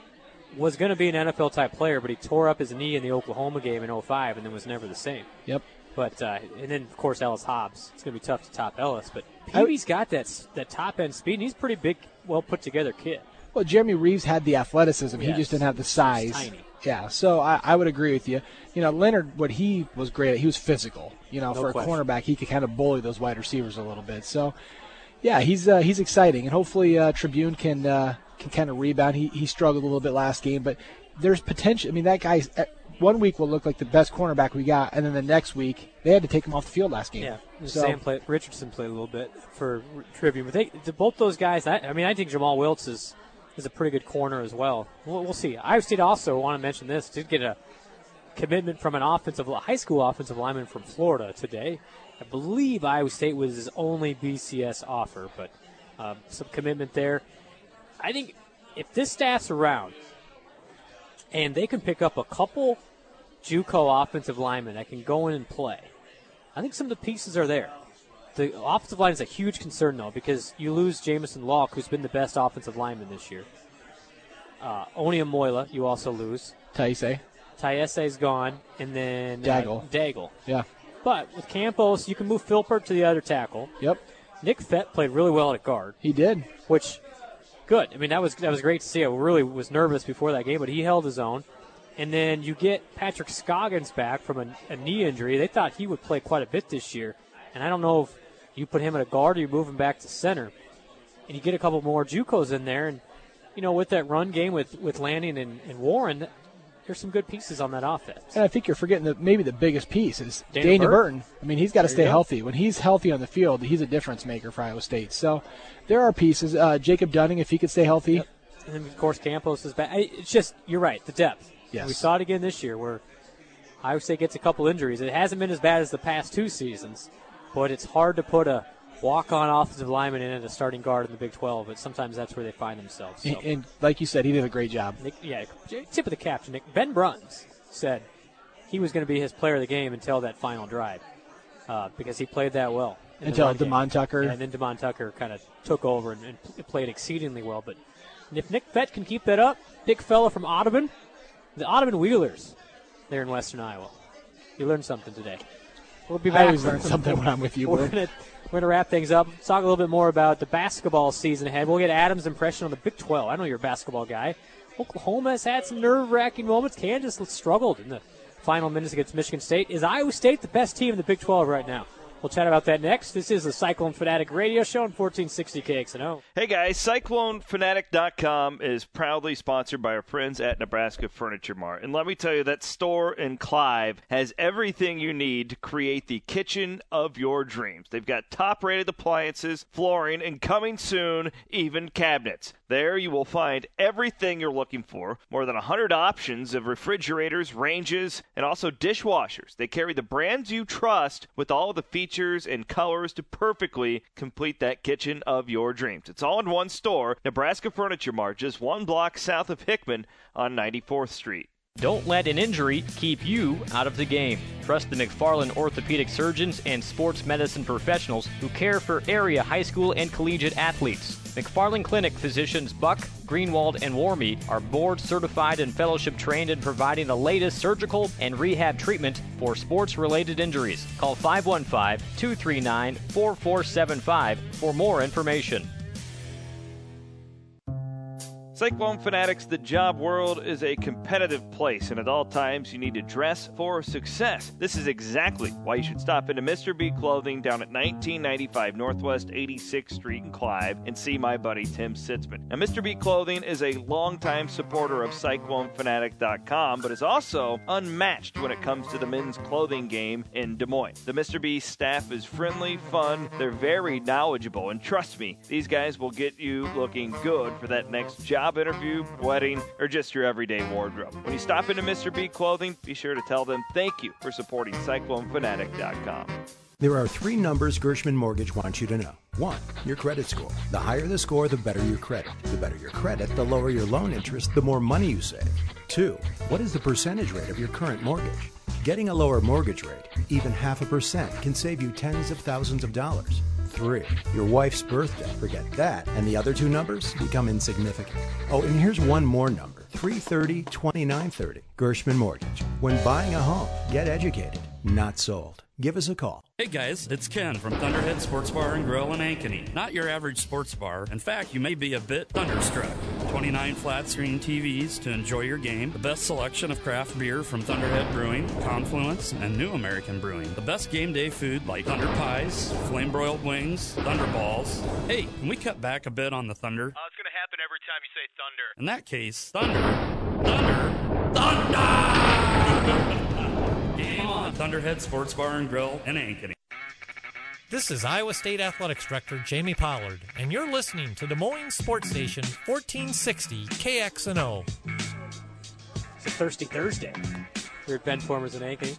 was going to be an N F L type player, but he tore up his knee in the Oklahoma game in oh five and then was never the same. Yep. But uh, and then of course Ellis Hobbs. It's going to be tough to top Ellis, but Peavy's got that that top end speed. And he's a pretty big, well put together kid. Well, Jeremy Reeves had the athleticism. Yes. He just didn't have the size. He's tiny. Yeah, so I, I would agree with you. You know, Leonard, what he was great at, he was physical. You know, no for question. a cornerback, he could kind of bully those wide receivers a little bit. So, yeah, he's uh, he's exciting, and hopefully uh, Tribune can uh, can kind of rebound. He he struggled a little bit last game, but there's potential. I mean, that guy's one week will look like the best cornerback we got, and then the next week they had to take him off the field last game. Yeah, so, Sam played, Richardson played a little bit for Tribune, but they both those guys. I, I mean, I think Jamal Wiltz is. is a pretty good corner as well. We'll, we'll see. Iowa State also, want to mention this, did get a commitment from an offensive, high school offensive lineman from Florida today. I believe Iowa State was his only B C S offer, but um, some commitment there. I think if this staff's around and they can pick up a couple JUCO offensive linemen that can go in and play, I think some of the pieces are there. The offensive line is a huge concern, though, because you lose Jamison Locke, who's been the best offensive lineman this year. Uh, Onia Moila, you also lose. Taise. Taise's gone, and then Daigle. Uh, Daigle. Yeah. But with Campos, you can move Philpert to the other tackle. Yep. Nick Fett played really well at guard. He did. Which, good. I mean, that was that was great to see. I really was nervous before that game, but he held his own. And then you get Patrick Scoggins back from a, a knee injury. They thought he would play quite a bit this year, and I don't know if you put him at a guard or you move him back to center. And you get a couple more JUCOs in there. And, you know, with that run game with, with Lanning and, and Warren, there's some good pieces on that offense. And I think you're forgetting that maybe the biggest piece is Dana, Dana Burton. Burton. I mean, he's got to stay go. healthy. When he's healthy on the field, he's a difference maker for Iowa State. So there are pieces. Uh, Jacob Dunning, if he could stay healthy. Yep. And, then, of course, Campos is back. It's just, you're right, the depth. Yes. We saw it again this year where Iowa State gets a couple injuries. It hasn't been as bad as the past two seasons, but it's hard to put a walk-on offensive lineman in at a starting guard in the Big twelve, but sometimes that's where they find themselves. So. And, and like you said, he did a great job. Nick, yeah, tip of the cap to Nick. Ben Bruns said he was going to be his player of the game until that final drive uh, because he played that well. Until Damon Tucker. Yeah, and then Damon Tucker kind of took over and, and played exceedingly well. But if Nick Fett can keep that up, big fella from Audubon, the Audubon Wheelers there in Western Iowa. You learned something today. We'll be back. I always learn something when I'm with you. We're going we're to wrap things up, talk a little bit more about the basketball season ahead. We'll get Adam's impression on the Big twelve. I know you're a basketball guy. Oklahoma has had some nerve-wracking moments. Kansas struggled in the final minutes against Michigan State. Is Iowa State the best team in the Big twelve right now? We'll chat about that next. This is the Cyclone Fanatic Radio Show on fourteen sixty K X N O. Hey guys, Cyclone Fanatic dot com is proudly sponsored by our friends at Nebraska Furniture Mart. And let me tell you, that store in Clive has everything you need to create the kitchen of your dreams. They've got top-rated appliances, flooring, and coming soon, even cabinets. There you will find everything you're looking for. More than one hundred options of refrigerators, ranges, and also dishwashers. They carry the brands you trust with all the features and colors to perfectly complete that kitchen of your dreams. It's all in one store, Nebraska Furniture Mart, just one block south of Hickman on ninety-fourth Street. Don't let an injury keep you out of the game. Trust the McFarland orthopedic surgeons and sports medicine professionals who care for area high school and collegiate athletes. McFarland Clinic physicians Buck, Greenwald, and Warmy are board certified and fellowship trained in providing the latest surgical and rehab treatment for sports-related injuries. Call five one five, two three nine, four four seven five for more information. Cyclone Fanatics, the job world is a competitive place, and at all times you need to dress for success. This is exactly why you should stop into Mister B Clothing down at nineteen ninety-five Northwest eighty-sixth Street in Clive and see my buddy Tim Sitzman. Now, Mister B Clothing is a longtime supporter of Cyclone Fanatic dot com, but is also unmatched when it comes to the men's clothing game in Des Moines. The Mister B staff is friendly, fun, they're very knowledgeable, and trust me, these guys will get you looking good for that next job interview, wedding, or just your everyday wardrobe. When you stop into Mister B Clothing, be sure to tell them thank you for supporting Cyclone Fanatic dot com. There are three numbers Gershman Mortgage wants you to know. One, your credit score. The higher the score, the better your credit. The better your credit, the lower your loan interest, the more money you save. Two, what is the percentage rate of your current mortgage? Getting a lower mortgage rate, even half a percent, can save you tens of thousands of dollars. Three, your wife's birthday. Forget that. And the other two numbers become insignificant. Oh, and here's one more number. three thirty, twenty-nine thirty. Gershman Mortgage. When buying a home, get educated, not sold. Give us a call. Hey guys, it's Ken from Thunderhead Sports Bar and Grill in Ankeny. Not your average sports bar. In fact, you may be a bit thunderstruck. twenty-nine flat screen T Vs to enjoy your game. The best selection of craft beer from Thunderhead Brewing, Confluence, and New American Brewing. The best game day food like Thunder Pies, Flame Broiled Wings, Thunder Balls. Hey, can we cut back a bit on the thunder? Oh, it's going to happen every time you say thunder. In that case, thunder, thunder, thunder! Game on, Thunderhead Sports Bar and Grill in Ankeny. This is Iowa State Athletics Director Jamie Pollard, and you're listening to Des Moines Sports Station fourteen sixty K X N O. It's a Thirsty Thursday here at Benchwarmers in Ankeny.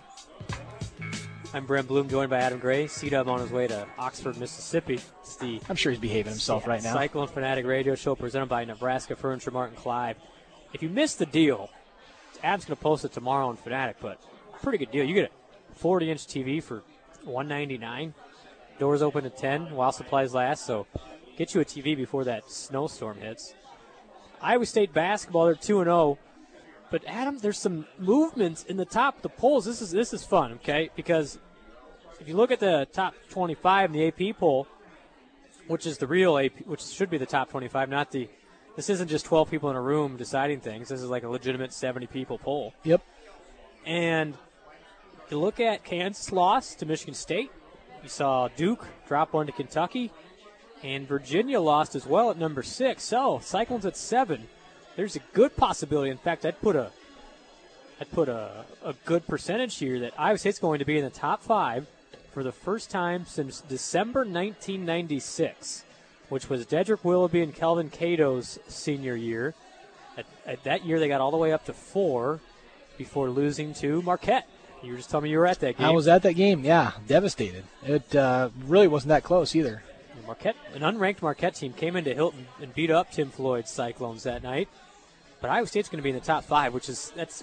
I'm Brent Bloom, joined by Adam Gray. C-Dub on his way to Oxford, Mississippi. It's the I'm sure he's behaving himself yeah, right now. Cyclone Fanatic Radio Show presented by Nebraska Furniture Mart in Clive. If you missed the deal, Adam's going to post it tomorrow on Fanatic, but pretty good deal. You get a forty-inch T V for one ninety-nine. Doors open at ten while supplies last, so get you a T V before that snowstorm hits. Iowa State basketball, they're two and oh. But, Adam, there's some movements in the top of the polls. This is this is fun, okay? Because if you look at the top twenty-five in the A P poll, which is the real A P, which should be the top twenty-five, not the – this isn't just twelve people in a room deciding things. This is like a legitimate seventy people poll. Yep. And you look at Kansas lost to Michigan State. You saw Duke drop one to Kentucky. And Virginia lost as well at number six. So, Cyclones at seven. There's a good possibility. In fact, I'd put a I'd put a, a good percentage here that Iowa State's going to be in the top five for the first time since December nineteen ninety-six, which was Dedrick Willoughby and Kelvin Cato's senior year. At, at that year, they got all the way up to four before losing to Marquette. You were just telling me you were at that game. I was at that game, yeah. Devastated. It uh, really wasn't that close either. Marquette, an unranked Marquette team came into Hilton and beat up Tim Floyd's Cyclones that night. But Iowa State's going to be in the top five, which is that's.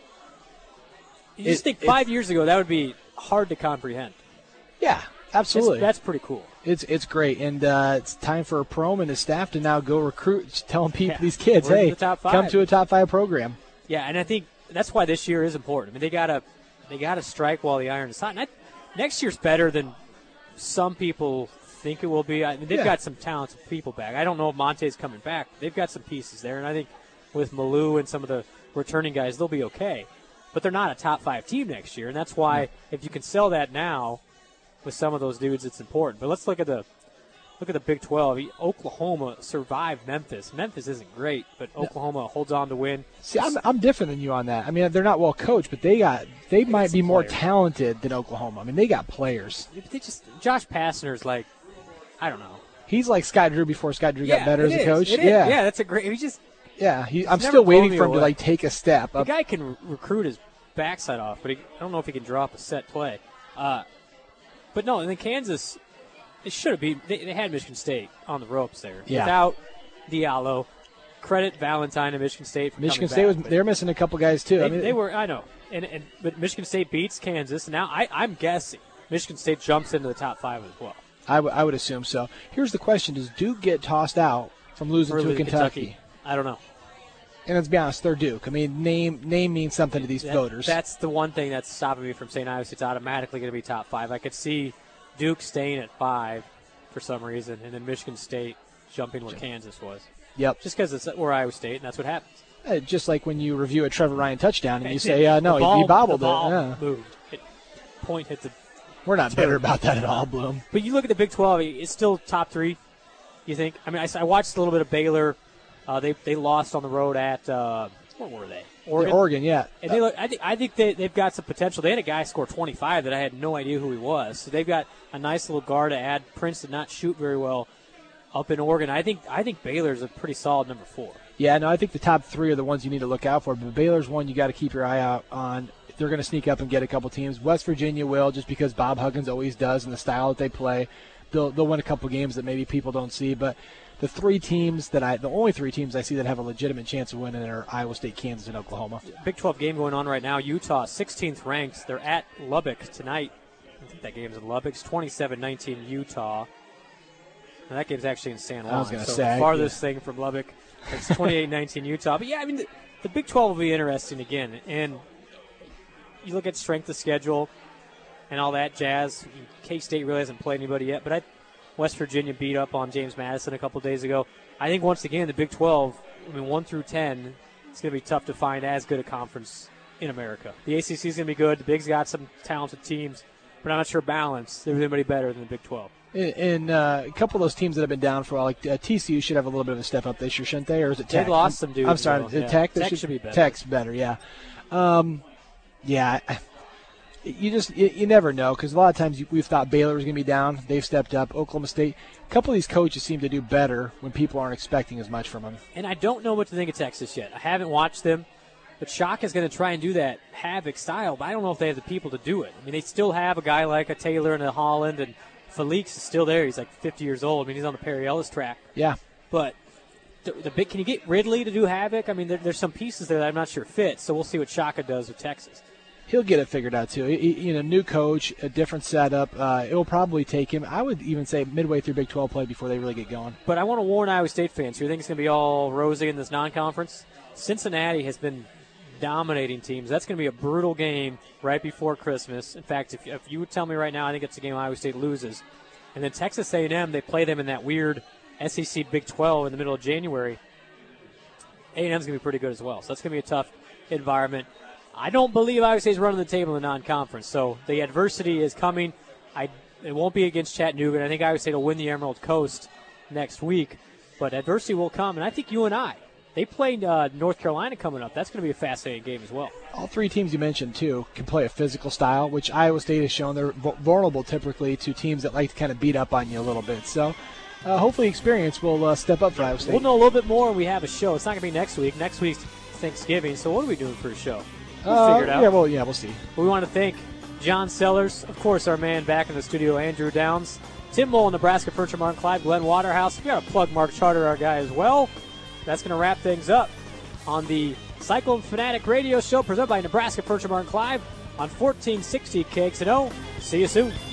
You just It- think five years ago that would be hard to comprehend. Yeah, absolutely. That's, that's pretty cool. It's it's great, and uh, it's time for Perome and his staff to now go recruit, telling people, Yeah. these kids, We're in hey, the top five. come to a top five program. Yeah, and I think that's why this year is important. I mean, they gotta they gotta strike while the iron is hot. And I, next year's better than some people think it will be. I mean, they've Yeah. got some talented people back. I don't know if Monte's coming back. They've got some pieces there, and I think with Malou and some of the returning guys, they'll be okay. But they're not a top five team next year, and that's why if you can sell that now with some of those dudes, it's important. But let's look at the look at the Big twelve. Oklahoma survived Memphis. Memphis isn't great, but Oklahoma holds on to win. See, I'm I'm different than you on that. I mean, they're not well coached, but they got they might be more talented than Oklahoma. I mean, they got players. They just Josh Pastner's like, I don't know. He's like Scott Drew before Scott Drew got better it as a is. coach. It is. Yeah, yeah, that's a great. He just yeah. He, he's I'm never still waiting blown me for him to away. like take a step The up. guy can re- recruit his backside off, but he, I don't know if he can draw up a set play. Uh, but no, and then Kansas, it should have been. They, they had Michigan State on the ropes there Yeah. without Diallo. Credit Valentine and Michigan State for Michigan coming State was back, but they're missing a couple guys too. They, I mean, they were. I know, and, and but Michigan State beats Kansas. And now I, I'm guessing Michigan State jumps into the top five as well. I, w- I would assume so. Here's the question: does Duke get tossed out from losing Or to losing Kentucky? Kentucky. I don't know. And let's be honest, they're Duke. I mean, name name means something to these That- voters. That's the one thing that's stopping me from saying Iowa State's automatically going to be top five. I could see Duke staying at five for some reason, and then Michigan State jumping where Kansas was. Yep. Just because it's we're Iowa State, and that's what happens. Uh, just like when you review a Trevor Ryan touchdown and you say, uh, no, the ball, he bobbled the ball it. Yeah. moved. It, point hit the. We're not bitter about that at all, Bloom. But you look at the Big twelve; it's still top three. You think? I mean, I, I watched a little bit of Baylor. Uh, they they lost on the road at uh, what were they? Oregon. Yeah, Oregon, yeah. And they look, I think I think they they've got some potential. They had a guy score twenty-five that I had no idea who he was. So they've got a nice little guard to add. Prince did not shoot very well up in Oregon. I think I think Baylor's a pretty solid number four. Yeah, no, I think the top three are the ones you need to look out for. But Baylor's one you got to keep your eye out on. They're going to sneak up and get a couple teams. West Virginia will, just because Bob Huggins always does and the style that they play. They'll they'll win a couple games that maybe people don't see. But the three teams that I, the only three teams I see that have a legitimate chance of winning are Iowa State, Kansas, and Oklahoma. Big twelve game going on right now. Utah, sixteenth ranked. They're at Lubbock tonight. I think that game's in Lubbock. It's twenty-seven nineteen Utah. And that game's actually in San Juan. I was gonna so say, the farthest yeah. thing from Lubbock. It's twenty-eight nineteen Utah. But, yeah, I mean, the, the Big twelve will be interesting again. And you look at strength of schedule and all that jazz. K-State really hasn't played anybody yet. But I, West Virginia beat up on James Madison a couple days ago. I think, once again, the Big twelve, I mean, one through ten, it's going to be tough to find as good a conference in America. The A C C is going to be good. The Big's got some talented teams. But I'm not sure balance. There's anybody better than the Big twelve. And uh, a couple of those teams that have been down for a while, like uh, T C U should have a little bit of a step up this year, shouldn't they? Or is it Tech? They lost I'm, some dudes. I'm sorry, though. Yeah. Tech? They Tech should be better. Tech's better, yeah. Um, yeah, you just you, you never know because a lot of times you, we've thought Baylor was going to be down. They've stepped up. Oklahoma State. A couple of these coaches seem to do better when people aren't expecting as much from them. And I don't know what to think of Texas yet. I haven't watched them. But Shock is going to try and do that Havoc style, but I don't know if they have the people to do it. I mean, they still have a guy like a Taylor and a Holland, and Felix is still there. He's like fifty years old. I mean, he's on the Perry Ellis track. Yeah. But the, the big, can you get Ridley to do Havoc? I mean, there, there's some pieces there that I'm not sure fit, so we'll see what Shaka does with Texas. He'll get it figured out, too. He, you know, new coach, a different setup. Uh, it will probably take him, I would even say, midway through Big twelve play before they really get going. But I want to warn Iowa State fans who think it's going to be all rosy in this non-conference. Cincinnati has been dominating teams. That's going to be a brutal game right before Christmas. In fact, if, if you would tell me right now, I think it's a game Iowa State loses. And then Texas A and M, they play them in that weird S E C Big twelve in the middle of January. A and M's going to be pretty good as well. So that's going to be a tough environment. I don't believe Iowa State's running the table in the non-conference. So the adversity is coming. I It won't be against Chattanooga, and I think Iowa State will win the Emerald Coast next week. But adversity will come, and I think you and I, they play uh, North Carolina coming up. That's going to be a fascinating game as well. All three teams you mentioned, too, can play a physical style, which Iowa State has shown they're vulnerable typically to teams that like to kind of beat up on you a little bit. So uh, hopefully experience will uh, step up for Iowa State. We'll know a little bit more when we have a show. It's not going to be next week. Next week's Thanksgiving, so what are we doing for a show? We'll uh, figure it out. Yeah, well, yeah, we'll see. We want to thank John Sellers, of course, our man back in the studio, Andrew Downs, Tim Mole, Nebraska Furniture Mart in Clive, Glenn Waterhouse. We got to plug Mark Charter, our guy, as well. That's going to wrap things up on the Cyclone Fanatic Radio Show presented by Nebraska Furniture Mart in Clive on fourteen sixty K X N O. See you soon.